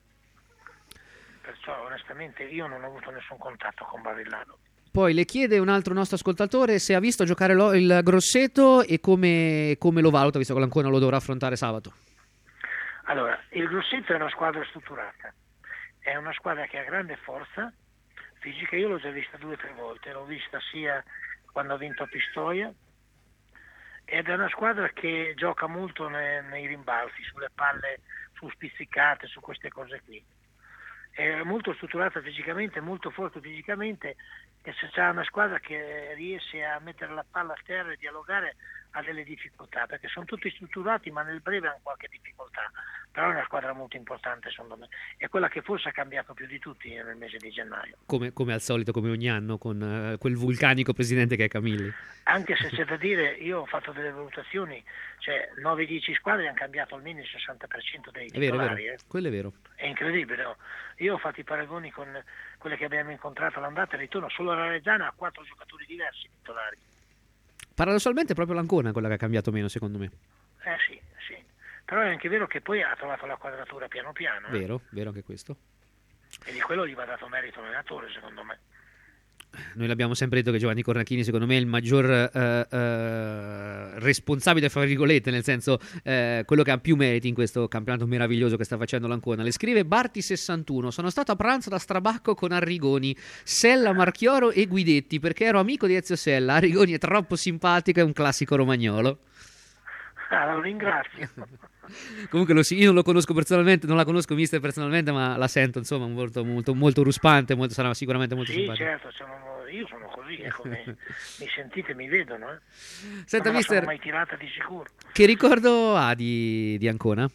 perciò onestamente io non ho avuto nessun contatto con Barilaro. Poi le chiede un altro nostro ascoltatore se ha visto giocare il Grosseto e come lo valuta, visto che l'Ancona lo dovrà affrontare sabato. Allora, il Grosseto è una squadra strutturata, è una squadra che ha grande forza fisica, io l'ho già vista 2 o 3 volte, l'ho vista sia quando ha vinto a Pistoia, ed è una squadra che gioca molto nei rimbalzi, sulle palle, su spizzicate, su queste cose qui. È molto strutturata fisicamente, molto forte fisicamente, e se c'è una squadra che riesce a mettere la palla a terra e dialogare ha delle difficoltà, perché sono tutti strutturati ma nel breve hanno qualche difficoltà, però è una squadra molto importante secondo me, è quella che forse ha cambiato più di tutti nel mese di gennaio. Come al solito, come ogni anno, con quel vulcanico presidente che è Camilli. Anche se c'è da dire, io ho fatto delle valutazioni, cioè 9-10 squadre hanno cambiato almeno il 60% dei titolari. È vero. Quello è vero. È incredibile, no? Io ho fatto i paragoni con quelle che abbiamo incontrato all'andata e ritorno, solo la Reggiana ha 4 giocatori diversi titolari. Paradossalmente è proprio l'Ancona quella che ha cambiato meno, secondo me. Sì. Però è anche vero che poi ha trovato la quadratura piano piano. Vero anche questo. E di quello gli va dato merito all'allenatore, secondo me. noi l'abbiamo sempre detto che Giovanni Cornacchini secondo me è il maggior responsabile, fra virgolette, nel senso quello che ha più meriti in questo campionato meraviglioso che sta facendo l'Ancona. Le scrive Barti61: sono stato a pranzo da Strabacco con Arrigoni, Sella, Marchioro e Guidetti perché ero amico di Ezio Sella. Arrigoni è troppo simpatico, è un classico romagnolo. Lo ringrazio. Comunque io non lo conosco personalmente, non la conosco mister personalmente, ma la sento insomma molto, molto, molto ruspante, sarà sicuramente molto simpatico. Certo, io sono così, come mi sentite, mi vedono. Senta, non mister, sono mai tirata di sicuro. Che ricordo ha di Ancona?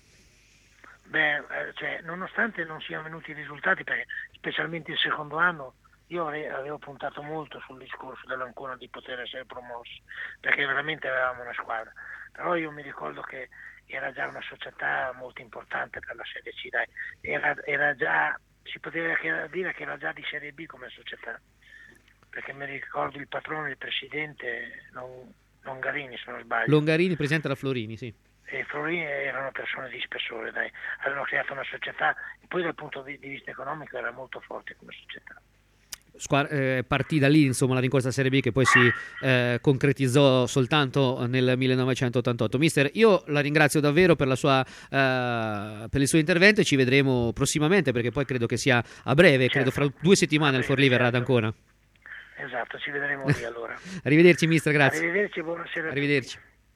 Nonostante non siano venuti i risultati, perché specialmente il secondo anno io avevo puntato molto sul discorso dell'Ancona di poter essere promossi, perché veramente avevamo una squadra, però io mi ricordo che era già una società molto importante per la Serie C, dai. Era già, si poteva dire che era già di Serie B come società, perché mi ricordo il patrono, il presidente Longarini, se non sbaglio. Longarini, presidente della Florini, sì. E Florini erano persone di spessore, dai. Avevano creato una società, e poi dal punto di vista economico era molto forte come società. Partì da lì insomma la rincorsa Serie B che poi si concretizzò soltanto nel 1988. Mister, io la ringrazio davvero per il suo intervento e ci vedremo prossimamente, perché poi credo che sia a breve, credo fra 2 settimane il Forlì verrà ad Ancona. Esatto, ci vedremo lì allora. Arrivederci mister, grazie. Arrivederci, buonasera. Arrivederci.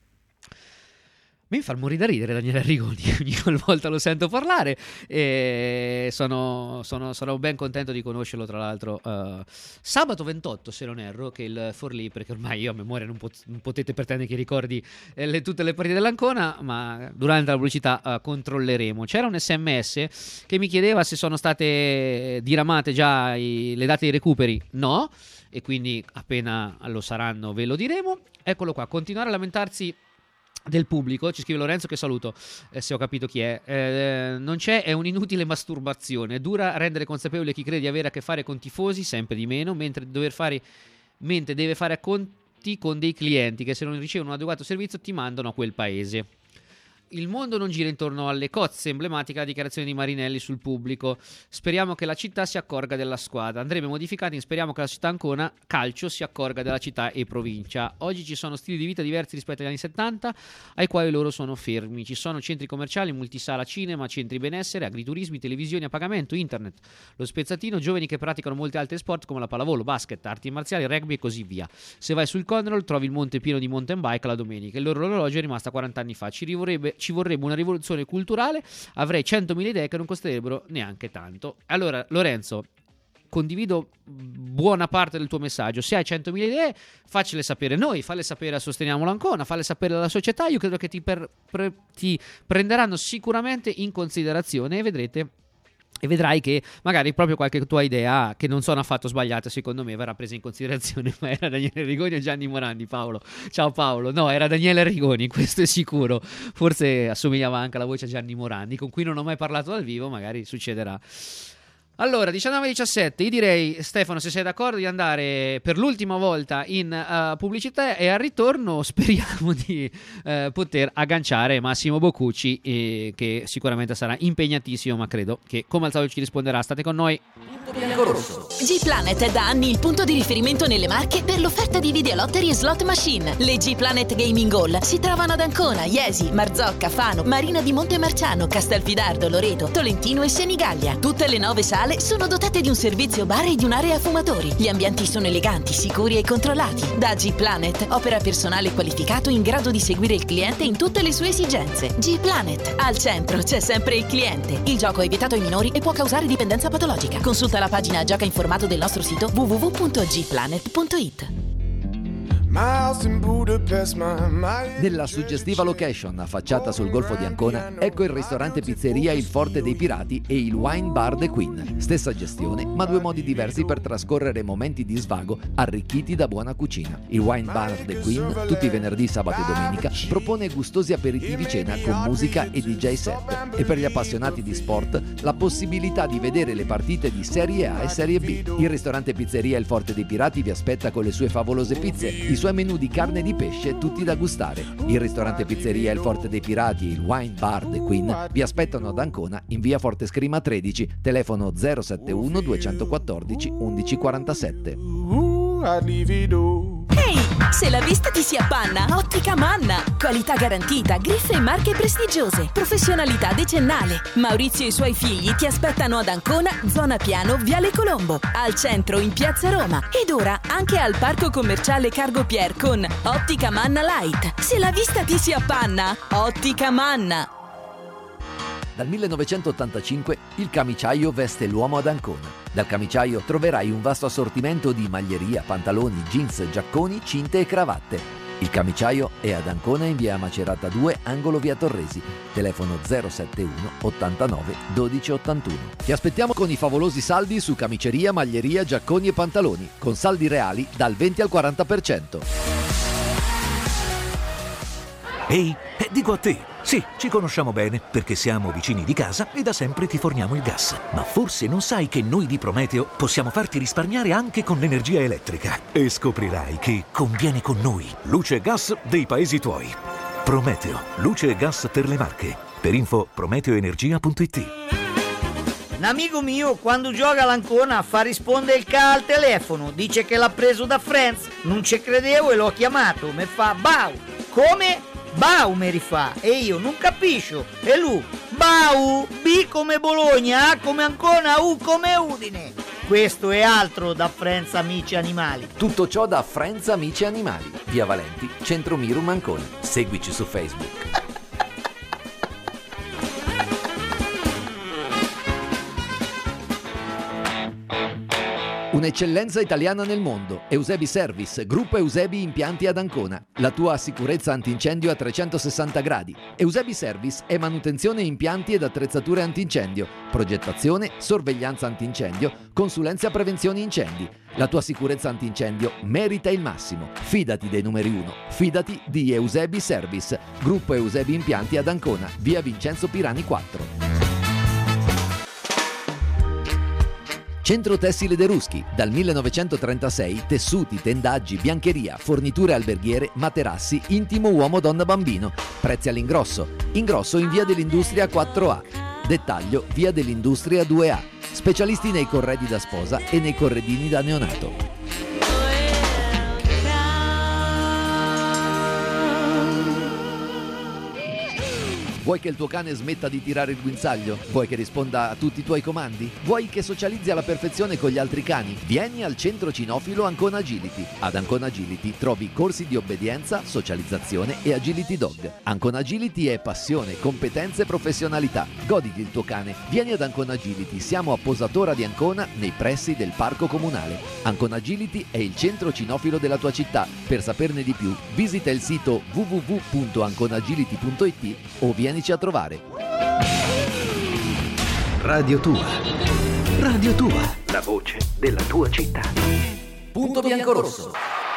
Mi fa morire da ridere Daniele Arrigoni, ogni volta lo sento parlare e sono ben contento di conoscerlo, tra l'altro sabato 28 se non erro, che il Forlì, perché ormai io a memoria non potete pretendere che ricordi tutte le partite dell'Ancona, ma durante la pubblicità controlleremo. C'era un SMS che mi chiedeva se sono state diramate già le date dei recuperi, no, e quindi appena lo saranno ve lo diremo. Eccolo qua, continuare a lamentarsi del pubblico, ci scrive Lorenzo, che saluto, se ho capito chi è. Non c'è, è un'inutile masturbazione, è dura rendere consapevole chi crede di avere a che fare con tifosi, sempre di meno, mentre deve fare conti con dei clienti che se non ricevono un adeguato servizio ti mandano a quel paese. Il mondo non gira intorno alle cozze, emblematica la dichiarazione di Marinelli sul pubblico. Speriamo che la città si accorga della squadra. Andrebbe modificati in speriamo che la città Ancona calcio si accorga della città e provincia. Oggi ci sono stili di vita diversi rispetto agli anni 70 ai quali loro sono fermi. Ci sono centri commerciali, multisala, cinema, centri benessere, agriturismi, televisioni a pagamento, internet, lo spezzatino, giovani che praticano molti altri sport come la pallavolo, basket, arti marziali, rugby e così via. Se vai sul Conroll trovi il monte pieno di mountain bike la domenica. Il loro orologio è rimasto a 40 anni fa. Ci vorrebbe una rivoluzione culturale, avrei 100.000 idee che non costerebbero neanche tanto. Allora Lorenzo, condivido buona parte del tuo messaggio. Se hai 100.000 idee, faccele sapere noi, falle sapere a Sosteniamo l'Ancona, falle sapere alla società. Io credo che ti prenderanno sicuramente in considerazione e vedrai che magari proprio qualche tua idea che non sono affatto sbagliata, secondo me verrà presa in considerazione. Ma era Daniele Arrigoni o Gianni Morandi, Paolo? Ciao Paolo. No, era Daniele Arrigoni, questo è sicuro. Forse assomigliava anche alla voce a Gianni Morandi, con cui non ho mai parlato dal vivo, magari succederà. Allora, 19:17, io direi, Stefano, se sei d'accordo, di andare per l'ultima volta in pubblicità e al ritorno speriamo di poter agganciare Massimo Boccucci, che sicuramente sarà impegnatissimo, ma credo che come al solito ci risponderà. State con noi. G-Planet è da anni il punto di riferimento nelle Marche per l'offerta di videolottery e slot machine. Le G-Planet Gaming Hall si trovano ad Ancona, Iesi, Marzocca, Fano, Marina di Montemarciano, Castelfidardo, Loreto, Tolentino e Senigallia. Tutte le 9 sale sono dotate di un servizio bar e di un'area fumatori. Gli ambienti sono eleganti, sicuri e controllati. Da G-Planet opera personale qualificato in grado di seguire il cliente in tutte le sue esigenze. G-Planet, al centro c'è sempre il cliente. Il gioco è vietato ai minori e può causare dipendenza patologica. Consulta la pagina Gioca informato del nostro sito www.gplanet.it. Nella suggestiva location affacciata sul Golfo di Ancona, ecco il ristorante pizzeria Il Forte dei Pirati e il Wine Bar The Queen. Stessa gestione, ma 2 modi diversi per trascorrere momenti di svago arricchiti da buona cucina. Il Wine Bar The Queen, tutti i venerdì, sabato e domenica, propone gustosi aperitivi cena con musica e DJ set. E per gli appassionati di sport, la possibilità di vedere le partite di Serie A e Serie B. Il ristorante pizzeria Il Forte dei Pirati vi aspetta con le sue favolose pizze, i suoi menù di carne e di pesce tutti da gustare. Il ristorante pizzeria Il Forte dei Pirati e il Wine Bar The Queen vi aspettano ad Ancona in via Forte Scrima 13, telefono 071 214 1147. I'd leave it all. Ehi, se la vista ti si appanna, Ottica Manna. Qualità garantita, griffe e marche prestigiose, professionalità decennale. Maurizio e i suoi figli ti aspettano ad Ancona, zona Piano, Viale Colombo, al centro in Piazza Roma ed ora anche al parco commerciale Cargo Pier con Ottica Manna Light. Se la vista ti si appanna, Ottica Manna. Dal 1985 il camiciaio veste l'uomo ad Ancona. Dal camiciaio troverai un vasto assortimento di maglieria, pantaloni, jeans, giacconi, cinte e cravatte. Il camiciaio è ad Ancona in via Macerata 2, angolo via Torresi. Telefono 071 89 12 81. Ti aspettiamo con i favolosi saldi su camiceria, maglieria, giacconi e pantaloni, con saldi reali dal 20 al 40%. Ehi, dico a te, sì, ci conosciamo bene perché siamo vicini di casa e da sempre ti forniamo il gas. Ma forse non sai che noi di Prometeo possiamo farti risparmiare anche con l'energia elettrica. E scoprirai che conviene con noi. Luce e gas dei paesi tuoi. Prometeo, luce e gas per le Marche. Per info prometeoenergia.it. Un amico mio quando gioca all'Ancona fa rispondere il ca al telefono, dice che l'ha preso da Friends, non ci credevo e l'ho chiamato, mi fa Bau, come? Bau mi rifà e io non capisco e lui Bau, B come Bologna, A come Ancona, U come Udine. Questo è altro da Friends Amici Animali. Tutto ciò da Friends Amici Animali, via Valenti, Centro Mirum Ancona. Seguici su Facebook. Un'eccellenza italiana nel mondo. Eusebi Service, gruppo Eusebi Impianti ad Ancona. La tua sicurezza antincendio a 360 gradi. Eusebi Service è manutenzione impianti ed attrezzature antincendio, progettazione, sorveglianza antincendio, consulenza prevenzione incendi. La tua sicurezza antincendio merita il massimo. Fidati dei numeri 1. Fidati di Eusebi Service, gruppo Eusebi Impianti ad Ancona, via Vincenzo Pirani 4. Centro Tessile De Ruschi, dal 1936, tessuti, tendaggi, biancheria, forniture alberghiere, materassi, intimo uomo, donna, bambino. Prezzi all'ingrosso. Ingrosso in via dell'Industria 4A. Dettaglio via dell'Industria 2A. Specialisti nei corredi da sposa e nei corredini da neonato. Vuoi che il tuo cane smetta di tirare il guinzaglio? Vuoi che risponda a tutti i tuoi comandi? Vuoi che socializzi alla perfezione con gli altri cani? Vieni al centro cinofilo Ancona Agility. Ad Ancona Agility trovi corsi di obbedienza, socializzazione e agility dog. Ancona Agility è passione, competenze e professionalità. Goditi il tuo cane. Vieni ad Ancona Agility. Siamo a Posatora di Ancona, nei pressi del parco comunale. Ancona Agility è il centro cinofilo della tua città. Per saperne di più, visita il sito www.anconagility.it o vienici a trovare. Radio Tua. Radio Tua. La voce della tua città. Punto biancorosso.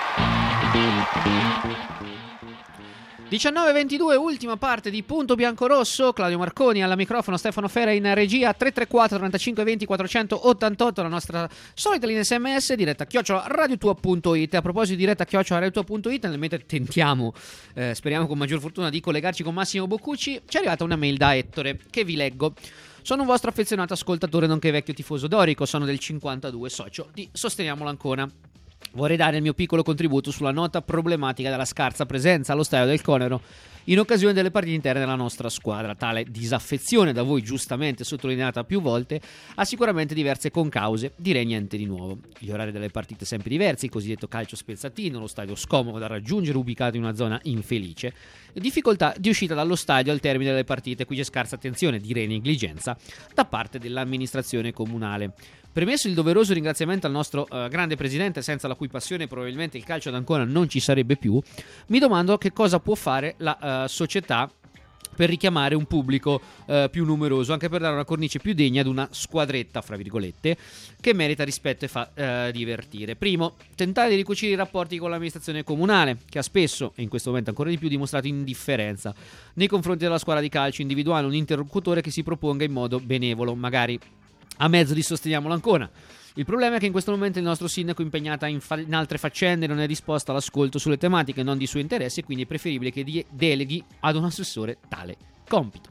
19:22, ultima parte di Punto Biancorosso. Claudio Marconi alla microfono, Stefano Fera in regia. 334 35 20 488, la nostra solita linea SMS, diretta @radiotua.it. A proposito di diretta @radiotua.it, nel mentre tentiamo, speriamo con maggior fortuna, di collegarci con Massimo Boccucci, ci è arrivata una mail da Ettore che vi leggo. Sono un vostro affezionato ascoltatore nonché vecchio tifoso dorico, sono del 52, socio di Sosteniamo l'Ancona. Vorrei dare il mio piccolo contributo sulla nota problematica della scarsa presenza allo stadio del Conero in occasione delle partite interne della nostra squadra. Tale disaffezione, da voi giustamente sottolineata più volte, ha sicuramente diverse concause, direi niente di nuovo. Gli orari delle partite sempre diversi, il cosiddetto calcio spezzatino, lo stadio scomodo da raggiungere ubicato in una zona infelice, difficoltà di uscita dallo stadio al termine delle partite, qui c'è scarsa attenzione, direi negligenza, da parte dell'amministrazione comunale. Premesso il doveroso ringraziamento al nostro grande presidente, senza la cui passione probabilmente il calcio ad Ancona non ci sarebbe più, mi domando che cosa può fare la società per richiamare un pubblico più numeroso, anche per dare una cornice più degna ad una squadretta, fra virgolette, che merita rispetto e fa divertire. Primo, tentare di ricucire i rapporti con l'amministrazione comunale, che ha spesso, e in questo momento ancora di più, dimostrato indifferenza nei confronti della squadra di calcio, individuando un interlocutore che si proponga in modo benevolo, magari a mezzo di Sosteniamo l'Ancona. Il problema è che in questo momento il nostro sindaco è impegnato in altre faccende e non è disposto all'ascolto sulle tematiche non di suo interesse, e quindi è preferibile che deleghi ad un assessore tale compito.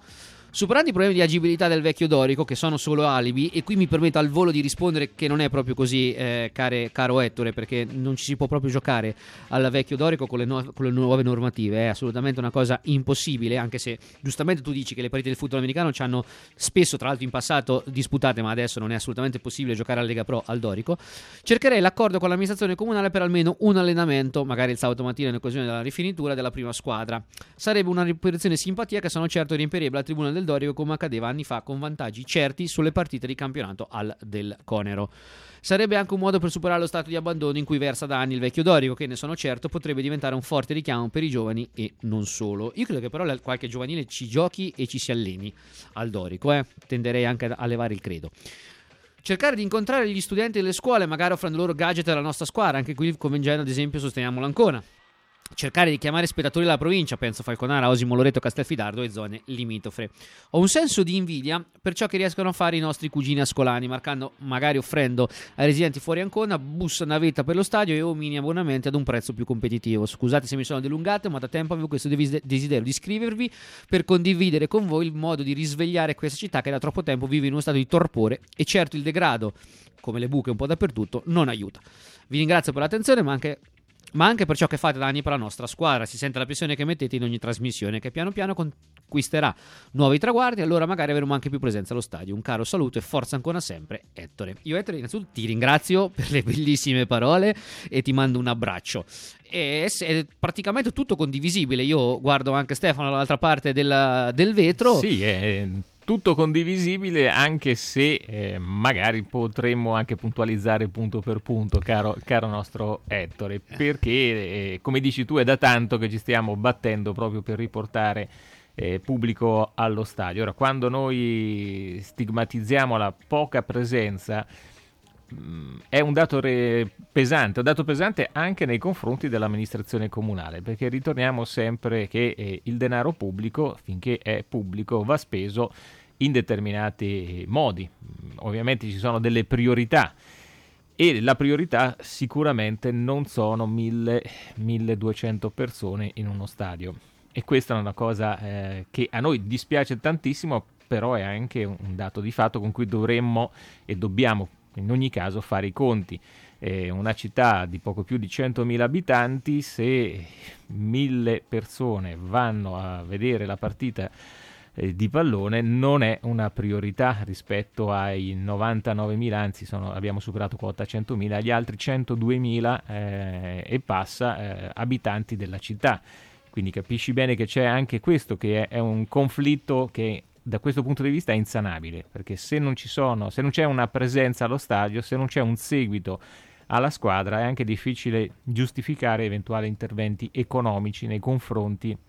Superando i problemi di agibilità del vecchio dorico, che sono solo alibi, e qui mi permetto al volo di rispondere che non è proprio così, caro Ettore, perché non ci si può proprio giocare al vecchio dorico con le nuove normative, è assolutamente una cosa impossibile, anche se giustamente tu dici che le partite del football americano ci hanno spesso, tra l'altro in passato, disputate, ma adesso non è assolutamente possibile giocare alla Lega Pro al dorico. Cercherei l'accordo con l'amministrazione comunale per almeno un allenamento, magari il sabato mattina in occasione della rifinitura della prima squadra. Sarebbe una operazione simpatia che sono certo riempierebbe la tribuna del dorico come accadeva anni fa, con vantaggi certi sulle partite di campionato del Conero. Sarebbe anche un modo per superare lo stato di abbandono in cui versa da anni il vecchio dorico, che ne sono certo potrebbe diventare un forte richiamo per i giovani e non solo. Io credo che però qualche giovanile ci giochi e ci si alleni al dorico, tenderei anche a levare il credo. Cercare di incontrare gli studenti delle scuole, magari offrendo loro gadget della nostra squadra, anche qui come in genere ad esempio sosteniamo l'Ancona. Cercare di chiamare spettatori della provincia, penso Falconara, Osimo, Loreto, Castelfidardo e zone limitrofe. Ho un senso di invidia per ciò che riescono a fare i nostri cugini ascolani, magari offrendo ai residenti fuori Ancona bus navetta per lo stadio e o mini abbonamenti ad un prezzo più competitivo. Scusate se mi sono dilungato, ma da tempo avevo questo desiderio di scrivervi per condividere con voi il modo di risvegliare questa città che da troppo tempo vive in uno stato di torpore, e certo il degrado, come le buche un po' dappertutto, non aiuta. Vi ringrazio per l'attenzione, ma anche per ciò che fate da anni per la nostra squadra. Si sente la pressione che mettete in ogni trasmissione, che piano piano conquisterà nuovi traguardi, e allora magari avremo anche più presenza allo stadio. Un caro saluto e forza ancora sempre, Ettore. Io, Ettore, innanzitutto ti ringrazio per le bellissime parole e ti mando un abbraccio. È praticamente tutto condivisibile. Io guardo anche Stefano dall'altra parte del vetro. Sì, è tutto condivisibile, anche se magari potremmo anche puntualizzare punto per punto, caro nostro Ettore, perché come dici tu è da tanto che ci stiamo battendo proprio per riportare pubblico allo stadio. Ora, quando noi stigmatizziamo la poca presenza, è un dato pesante anche nei confronti dell'amministrazione comunale, perché ritorniamo sempre che il denaro pubblico, finché è pubblico, va speso in determinati modi. Ovviamente ci sono delle priorità, e la priorità sicuramente non sono 1.000-1.200 persone in uno stadio, e questa è una cosa che a noi dispiace tantissimo, però è anche un dato di fatto con cui dovremmo e dobbiamo in ogni caso fare i conti. Una città di poco più di 100.000 abitanti, se 1.000 persone vanno a vedere la partita di pallone, non è una priorità rispetto ai 99.000, anzi abbiamo superato quota 100.000, gli altri 102.000 e passa abitanti della città. Quindi capisci bene che c'è anche questo, che è un conflitto che da questo punto di vista è insanabile, perché se non c'è una presenza allo stadio, se non c'è un seguito alla squadra, è anche difficile giustificare eventuali interventi economici nei confronti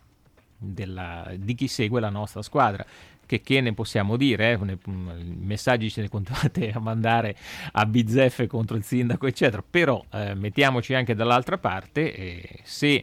di chi segue la nostra squadra. Che ne possiamo dire? Messaggi ce ne continuate a mandare a bizzeffe contro il sindaco, eccetera, però mettiamoci anche dall'altra parte, se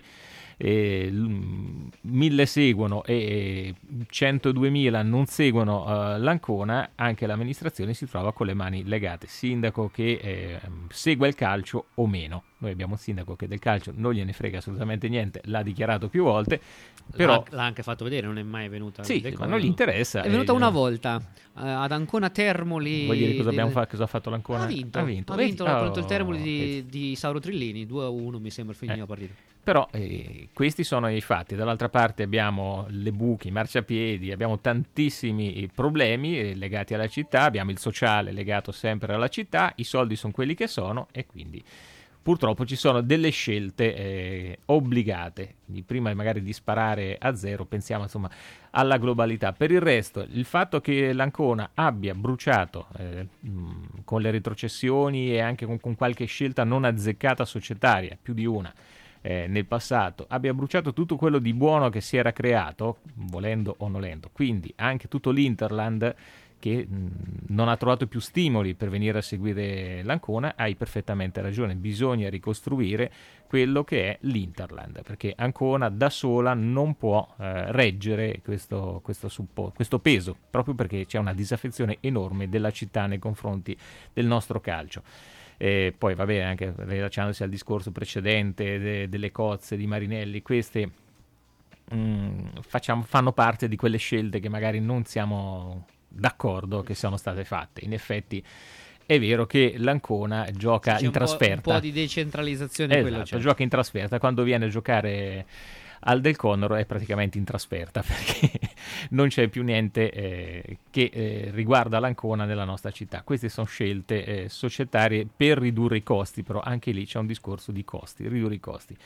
1.000 seguono e 102.000 non seguono l'Ancona, anche l'amministrazione si trova con le mani legate, sindaco che segua il calcio o meno. Noi abbiamo un sindaco che del calcio non gliene frega assolutamente niente, l'ha dichiarato più volte, però l'ha anche fatto vedere, non è mai venuta. Sì, ma non gli interessa. È venuta una volta ad Ancona Termoli. Vuoi dire cosa ha fatto l'Ancona? Ha vinto contro il Termoli di Sauro Trillini, 2-1 mi sembra finita la partita. Però questi sono i fatti. Dall'altra parte abbiamo le buche, i marciapiedi, abbiamo tantissimi problemi legati alla città, abbiamo il sociale legato sempre alla città, i soldi sono quelli che sono, e quindi purtroppo ci sono delle scelte obbligate. Prima magari di sparare a zero pensiamo insomma alla globalità. Per il resto, il fatto che l'Ancona abbia bruciato con le retrocessioni e anche con qualche scelta non azzeccata societaria, più di una, nel passato, abbia bruciato tutto quello di buono che si era creato, volendo o nolendo, quindi anche tutto l'Interland che non ha trovato più stimoli per venire a seguire l'Ancona, hai perfettamente ragione, bisogna ricostruire quello che è l'Interland, perché Ancona da sola non può reggere questo peso, proprio perché c'è una disaffezione enorme della città nei confronti del nostro calcio. Poi va bene, anche rilacciandosi al discorso precedente delle cozze di Marinelli, queste fanno parte di quelle scelte che magari non siamo d'accordo che siano state fatte. In effetti è vero che l'Ancona gioca in trasferta. Un po' di decentralizzazione, quello c'è. Gioca in trasferta, quando viene a giocare al Del Connoro è praticamente in trasferta, perché non c'è più niente che riguarda l'Ancona nella nostra città. Queste sono scelte societarie per ridurre i costi, però anche lì c'è un discorso di costi, ridurre i costi.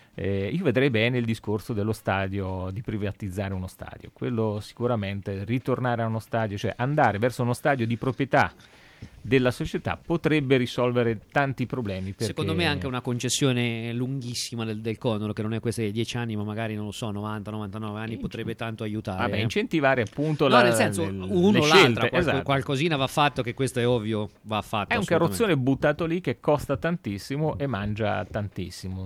Io vedrei bene il discorso dello stadio, di privatizzare uno stadio, quello sicuramente, ritornare a uno stadio, cioè andare verso uno stadio di proprietà della società potrebbe risolvere tanti problemi, perché... Secondo me anche una concessione lunghissima del Connoro, che non è questa di 10 anni ma magari non lo so 90-99 anni, potrebbe tanto aiutare. Vabbè, incentivare appunto nel senso, uno o l'altra, esatto. Qualcosina va fatto, che questo è ovvio, va fatto. È un carrozzone buttato lì che costa tantissimo e mangia tantissimo.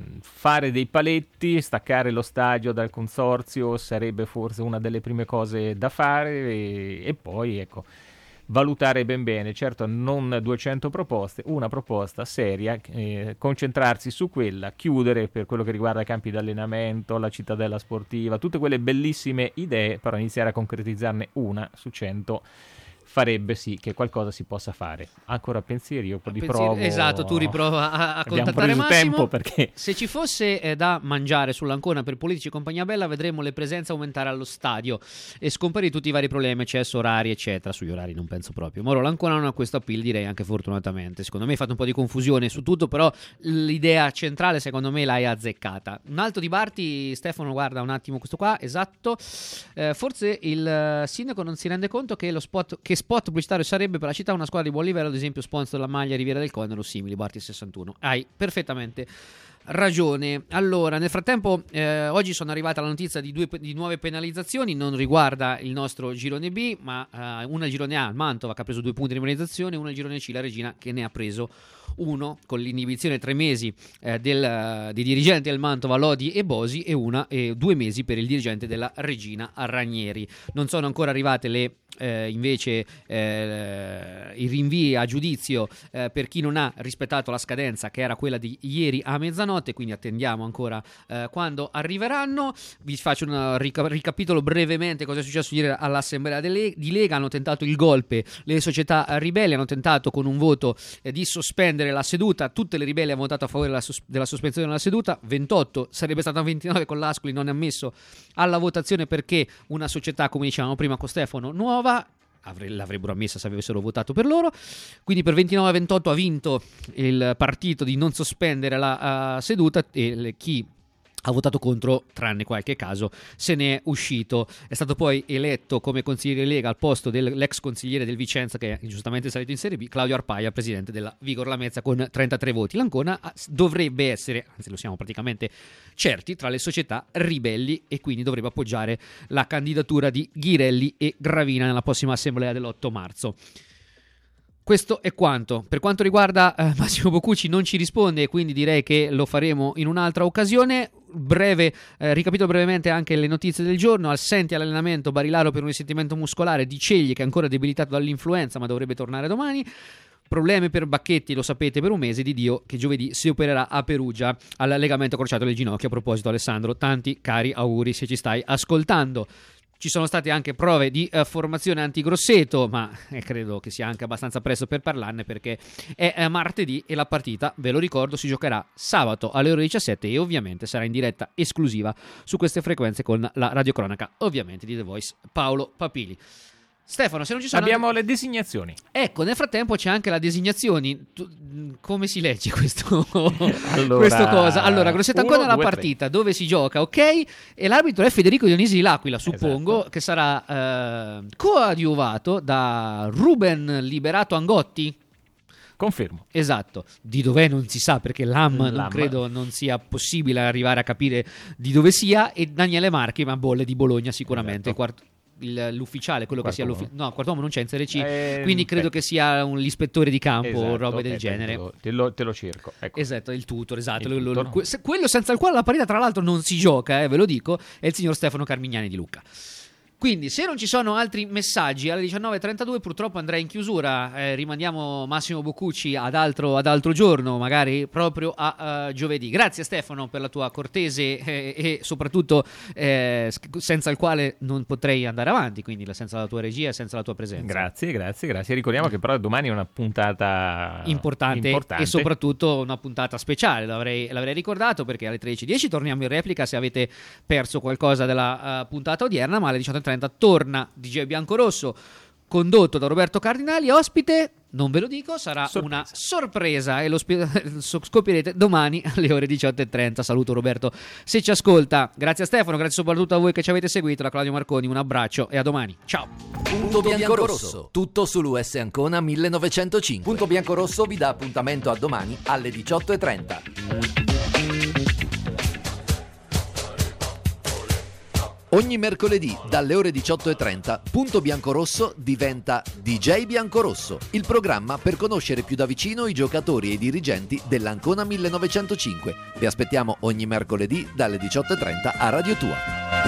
Fare dei paletti, staccare lo stadio dal consorzio sarebbe forse una delle prime cose da fare, e poi ecco, valutare ben bene, certo non 200 proposte, una proposta seria, concentrarsi su quella, chiudere per quello che riguarda i campi di allenamento, la cittadella sportiva, tutte quelle bellissime idee, però iniziare a concretizzarne una su 100 farebbe sì che qualcosa si possa fare. Ancora pensieri, io riprovo. Esatto, tu riprova a contattare Massimo. Tempo perché... Se ci fosse da mangiare sull'Ancona per politici e compagnia bella, vedremo le presenze aumentare allo stadio e scomparire tutti i vari problemi, accesso, orari, eccetera. Sugli orari non penso proprio. Moro, l'Ancona non ha questo appeal, direi, anche fortunatamente. Secondo me hai fatto un po' di confusione su tutto, però l'idea centrale secondo me l'hai azzeccata. Un altro di Barti, Stefano, guarda un attimo questo qua, esatto. Forse il sindaco non si rende conto che spot pubblicitario sarebbe per la città una squadra di buon livello, ad esempio sponsor della maglia Riviera del Connero, simili. Barti 61, hai perfettamente ragione. Allora, nel frattempo oggi sono arrivata la notizia di nuove penalizzazioni, non riguarda il nostro girone B, ma una il girone A, il Mantova, che ha preso 2 punti di penalizzazione, una il girone C, la Regina, che ne ha preso 1, con l'inibizione 3 mesi dei dirigenti del Mantova, Lodi e Bosi, e 2 mesi per il dirigente della Regina, Ranieri. Non sono ancora arrivate invece i rinvii a giudizio per chi non ha rispettato la scadenza, che era quella di ieri a mezzanotte, quindi attendiamo ancora quando arriveranno. Vi faccio un ricapitolo brevemente cosa è successo ieri all'assemblea di Lega. Hanno tentato il golpe le società ribelli, hanno tentato con un voto di sospendere la seduta. Tutte le ribelli hanno votato a favore della sospensione della seduta, 28, sarebbe stata 29 con l'Ascoli non è ammesso alla votazione perché una società, come dicevamo prima con Stefano, nuova, l'avrebbero ammessa se avessero votato per loro. Quindi per 29-28 ha vinto il partito di non sospendere la seduta, e chi ha votato contro, tranne qualche caso, se ne è uscito. È stato poi eletto come consigliere Lega al posto dell'ex consigliere del Vicenza, che è giustamente salito in Serie B, Claudio Arpaia, presidente della Vigor Lamezia, con 33 voti. L'Ancona dovrebbe essere, anzi lo siamo praticamente certi, tra le società ribelli, e quindi dovrebbe appoggiare la candidatura di Ghirelli e Gravina nella prossima assemblea dell'8 marzo. Questo è quanto. Per quanto riguarda Massimo Boccucci non ci risponde, e quindi direi che lo faremo in un'altra occasione. Ricapitolo brevemente anche le notizie del giorno. Assenti all'allenamento Barilaro per un risentimento muscolare, Di Cegli che è ancora debilitato dall'influenza ma dovrebbe tornare domani. Problemi per Bacchetti, lo sapete, per un mese. Di Dio che giovedì si opererà a Perugia al legamento crociato del ginocchio. A proposito, Alessandro, tanti cari auguri se ci stai ascoltando. Ci sono state anche prove di formazione anti-Grosseto, ma credo che sia anche abbastanza presto per parlarne, perché è martedì e la partita, ve lo ricordo, si giocherà sabato alle ore 17 e ovviamente sarà in diretta esclusiva su queste frequenze con la radiocronaca, ovviamente, di The Voice Paolo Papili. Stefano, se non ci sono... Abbiamo le designazioni. Ecco, nel frattempo c'è anche la designazioni. Come si legge questo? Questa cosa? Allora, Grosseto ancora la partita, dove si gioca, ok? E l'arbitro è Federico Dionisi di L'Aquila, suppongo, esatto, che sarà coadiuvato da Ruben Liberato Angotti. Confermo. Esatto. Di dov'è non si sa, perché non credo non sia possibile arrivare a capire di dove sia, e Daniele Marchi, ma bolle di Bologna sicuramente, esatto. L'ufficiale, quello quarto che sia no, quarto uomo non c'è in Serie C, quindi credo che sia l'ispettore di campo, esatto, robe del genere. Te lo cerco, ecco. Esatto, il tutor, esatto. Il tutor. Quello senza il quale la partita tra l'altro non si gioca, ve lo dico, è il signor Stefano Carmignani di Lucca. Quindi se non ci sono altri messaggi alle 19.32 purtroppo andrei in chiusura, rimandiamo Massimo Boccucci ad altro giorno, magari proprio a giovedì. Grazie Stefano per la tua cortese e soprattutto senza il quale non potrei andare avanti, quindi senza la tua regia e senza la tua presenza. Grazie. Ricordiamo che però domani è una puntata importante e soprattutto una puntata speciale, l'avrei ricordato, perché alle 13.10 torniamo in replica se avete perso qualcosa della puntata odierna, ma alle 18.30 torna DJ Biancorosso condotto da Roberto Cardinali. Ospite, non ve lo dico, sarà una sorpresa e lo scoprirete domani alle ore 18.30. Saluto Roberto se ci ascolta. Grazie a Stefano, grazie soprattutto a voi che ci avete seguito. Da Claudio Marconi un abbraccio e a domani. Ciao. Punto Biancorosso, tutto sull'US Ancona 1905. Punto Biancorosso vi dà appuntamento a domani alle 18.30. Ogni mercoledì dalle ore 18.30 Punto Biancorosso diventa DJ Biancorosso, il programma per conoscere più da vicino i giocatori e i dirigenti dell'Ancona 1905. Vi aspettiamo ogni mercoledì dalle 18.30 a Radio Tua.